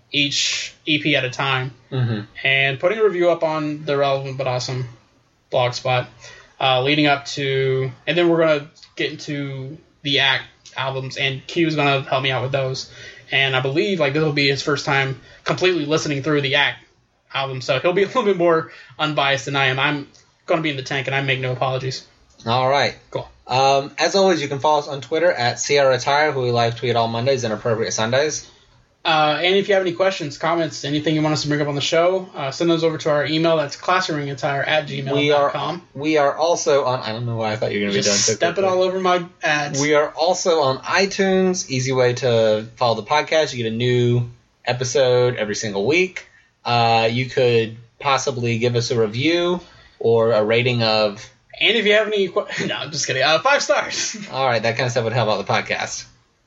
Speaker 2: each E P at a time,
Speaker 1: Mm-hmm.
Speaker 2: and putting a review up on the Relevant But Awesome blog spot, uh, leading up to, and then we're gonna get into the Act albums, and Q's gonna help me out with those, and I believe like this will be his first time completely listening through the Act album, so he'll be a little bit more unbiased than I am. I'm gonna be in the tank, and I make no apologies.
Speaker 1: All right.
Speaker 2: Cool.
Speaker 1: Um, as always, you can follow us on Twitter at Sierra Tire, who we live tweet all Mondays and Appropriate Sundays.
Speaker 2: Uh, and if you have any questions, comments, anything you want us to bring up on the show, uh, send those over to our email. That's classroomattire at gmail
Speaker 1: We
Speaker 2: dot
Speaker 1: are
Speaker 2: com.
Speaker 1: we are also on. I don't know why I thought you were going to be done
Speaker 2: Just
Speaker 1: so
Speaker 2: step it
Speaker 1: quickly.
Speaker 2: all over my ads.
Speaker 1: We are also on iTunes. Easy way to follow the podcast. You get a new episode every single week. Uh, you could possibly give us a review or a rating of.
Speaker 2: And if you have any... Qu- no, I'm just kidding. Uh, five stars.
Speaker 1: All right, that kind of stuff would help out the podcast.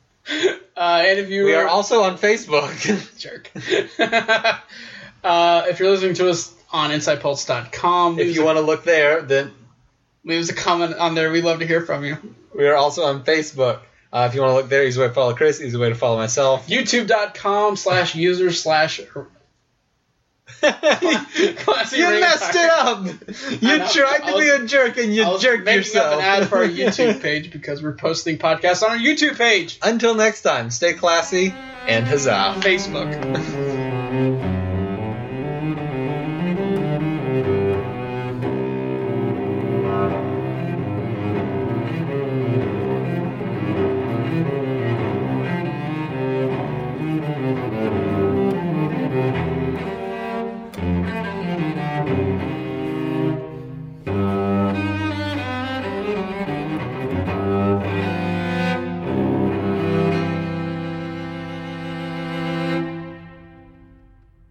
Speaker 2: Uh, and if you
Speaker 1: We are also on Facebook.
Speaker 2: jerk. uh, if you're listening to us on inside pulse dot com,
Speaker 1: If you want to look there, then
Speaker 2: leave us a comment on there. We'd love to hear from you.
Speaker 1: we are also on Facebook. Uh, if you want to look there, easy way to follow Chris, easy way to follow myself.
Speaker 2: YouTube.com slash user slash... Classy
Speaker 1: You
Speaker 2: Ring
Speaker 1: messed
Speaker 2: Attire.
Speaker 1: it up. You
Speaker 2: I know.
Speaker 1: tried
Speaker 2: I
Speaker 1: to be
Speaker 2: was-
Speaker 1: a jerk and
Speaker 2: I
Speaker 1: you
Speaker 2: was
Speaker 1: jerked
Speaker 2: making
Speaker 1: yourself.
Speaker 2: up an ad for our YouTube page because we're posting podcasts on our YouTube page.
Speaker 1: Until next time, stay classy and huzzah.
Speaker 2: Facebook.